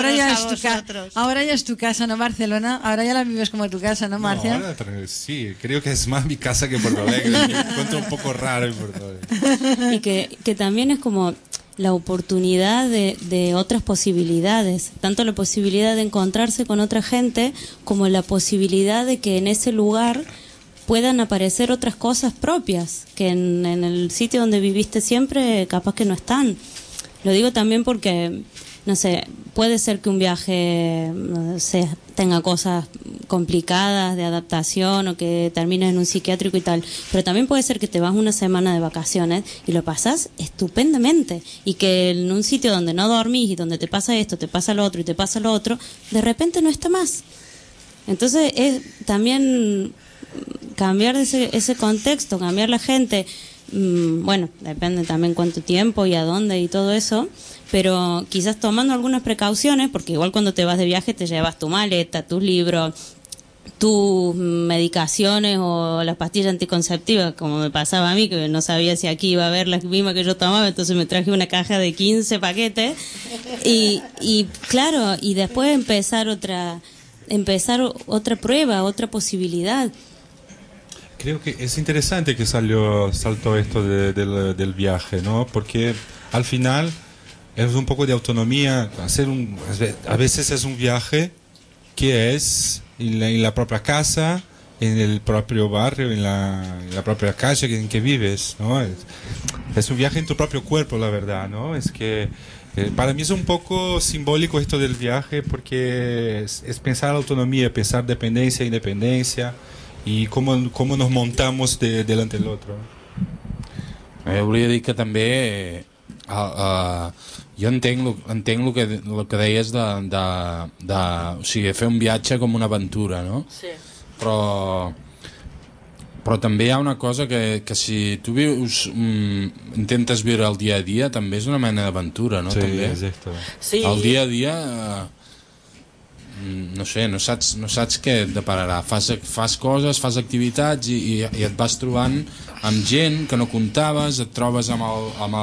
ya es tu casa, ¿no, Barcelona? Ahora ya la vives como tu casa, ¿no, Marcia? No, ahora, sí, creo que es más mi casa que Porto Alegre. Me encuentro un poco raro en Porto Alegre. Y que también es como la oportunidad de otras posibilidades, tanto la posibilidad de encontrarse con otra gente como la posibilidad de que en ese lugar puedan aparecer otras cosas propias que en el sitio donde viviste siempre capaz que no están. Lo digo también porque, no sé, puede ser que un viaje tenga cosas complicadas de adaptación o que termines en un psiquiátrico y tal, pero también puede ser que te vas una semana de vacaciones y lo pasas estupendamente, y que en un sitio donde no dormís y donde te pasa esto, te pasa lo otro y te pasa lo otro, de repente no está más. Entonces es también cambiar ese contexto, cambiar la gente. Bueno, depende también cuánto tiempo y a dónde y todo eso, pero quizás tomando algunas precauciones, porque igual cuando te vas de viaje te llevas tu maleta, tus libros, tus medicaciones o las pastillas anticonceptivas, como me pasaba a mí, que no sabía si aquí iba a haber la misma que yo tomaba, entonces me traje una caja de 15 paquetes y claro, y después empezar otra prueba, otra posibilidad. Creo que es interesante que saltó esto del viaje, ¿no? Porque al final es un poco de autonomía. A veces es un viaje que es en la propia casa, en el propio barrio, en la propia calle en que vives, ¿no? Es un viaje en tu propio cuerpo, la verdad, ¿no? Es que para mí es un poco simbólico esto del viaje, porque es pensar autonomía, pensar dependencia, independencia, i com nos montamos delante del otro. Volia dir que també jo entenc el que deies o sigui, fer un viatge com una aventura, no? Sí. Però també hi ha una cosa que si tu intentes viure el dia a dia, també és una mena d'aventura, no? Sí, també. exacte. Sí. El dia a dia no sé, no saps què et depararà. Fas coses, fas activitats i et vas trobant amb gent que no comptaves, et trobes amb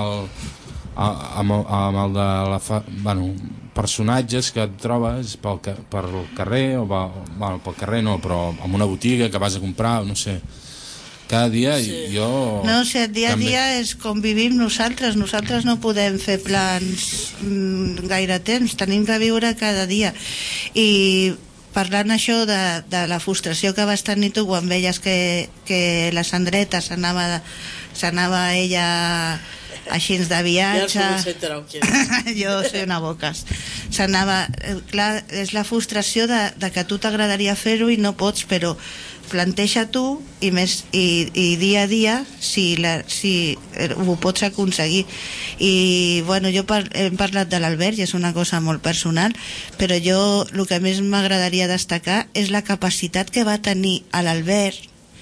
personatges que et trobes pel carrer, pel carrer no, però en una botiga que vas a comprar, no sé. Cada dia jo... No, o sigui, dia a dia és com vivim nosaltres no podem fer plans gaire temps, tenim que viure cada dia. I parlant això de la frustració que vas tenir tu quan veies que la Sandreta s'anava ella així de viatge, jo soy una bocas, s'anava, clar, és la frustració de que a tu t'agradaria fer-ho i no pots, però planteja tu i dia a dia si ho pots aconseguir. I bueno, jo hem parlat de l'Albert i és una cosa molt personal, però jo el que més m'agradaria destacar és la capacitat que va tenir l'Albert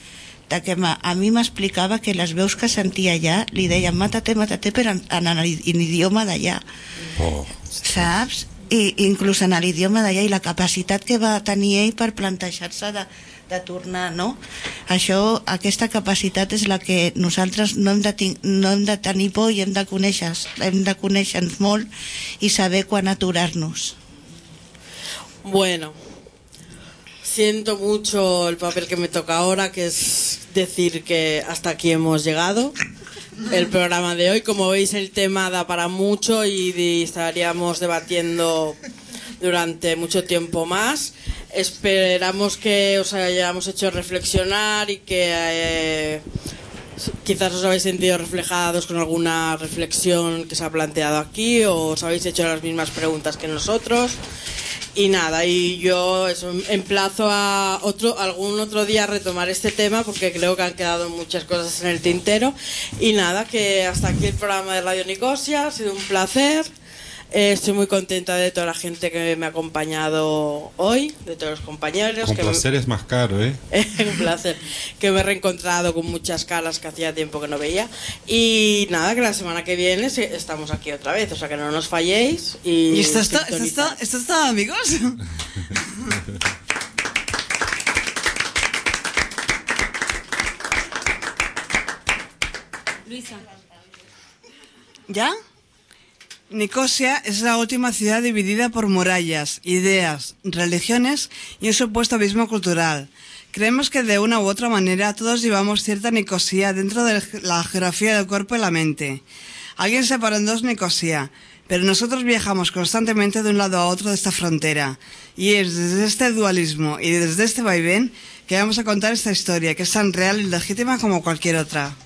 de que a mi m'explicava que les veus que sentia allà li deien mata-te, però en idioma d'allà. Saps? I inclús en l'idioma d'allà, i la capacitat que va tenir ell per plantejar-se de tornar, no? Aquesta capacitat és la que nosaltres no hem de tenir por i hem de conèixer-nos molt i saber quan aturar-nos. Bueno, siento mucho el papel que me toca ahora, que es decir que hasta aquí hemos llegado. El programa de hoy, como veis, el tema da para mucho y estaríamos debatiendo durante mucho tiempo más. Esperamos que os hayamos hecho reflexionar y que quizás os habéis sentido reflejados con alguna reflexión que se ha planteado aquí, o os habéis hecho las mismas preguntas que nosotros. Y nada, y yo emplazo a algún otro día a retomar este tema, porque creo que han quedado muchas cosas en el tintero. Y nada, que hasta aquí el programa de Radio Nicosia, ha sido un placer. Estoy muy contenta de toda la gente que me ha acompañado hoy, de todos los compañeros. Con placer es más caro, ¿eh? Un placer, que me he reencontrado con muchas caras que hacía tiempo que no veía. Y nada, que la semana que viene estamos aquí otra vez, o sea que no nos falléis. ¿Y esto está, amigos? Luisa. ¿Ya? Nicosia es la última ciudad dividida por murallas, ideas, religiones y un supuesto abismo cultural. Creemos que de una u otra manera todos llevamos cierta Nicosia dentro de la geografía del cuerpo y la mente. Alguien separó en dos Nicosia, pero nosotros viajamos constantemente de un lado a otro de esta frontera. Y es desde este dualismo y desde este vaivén que vamos a contar esta historia, que es tan real y legítima como cualquier otra.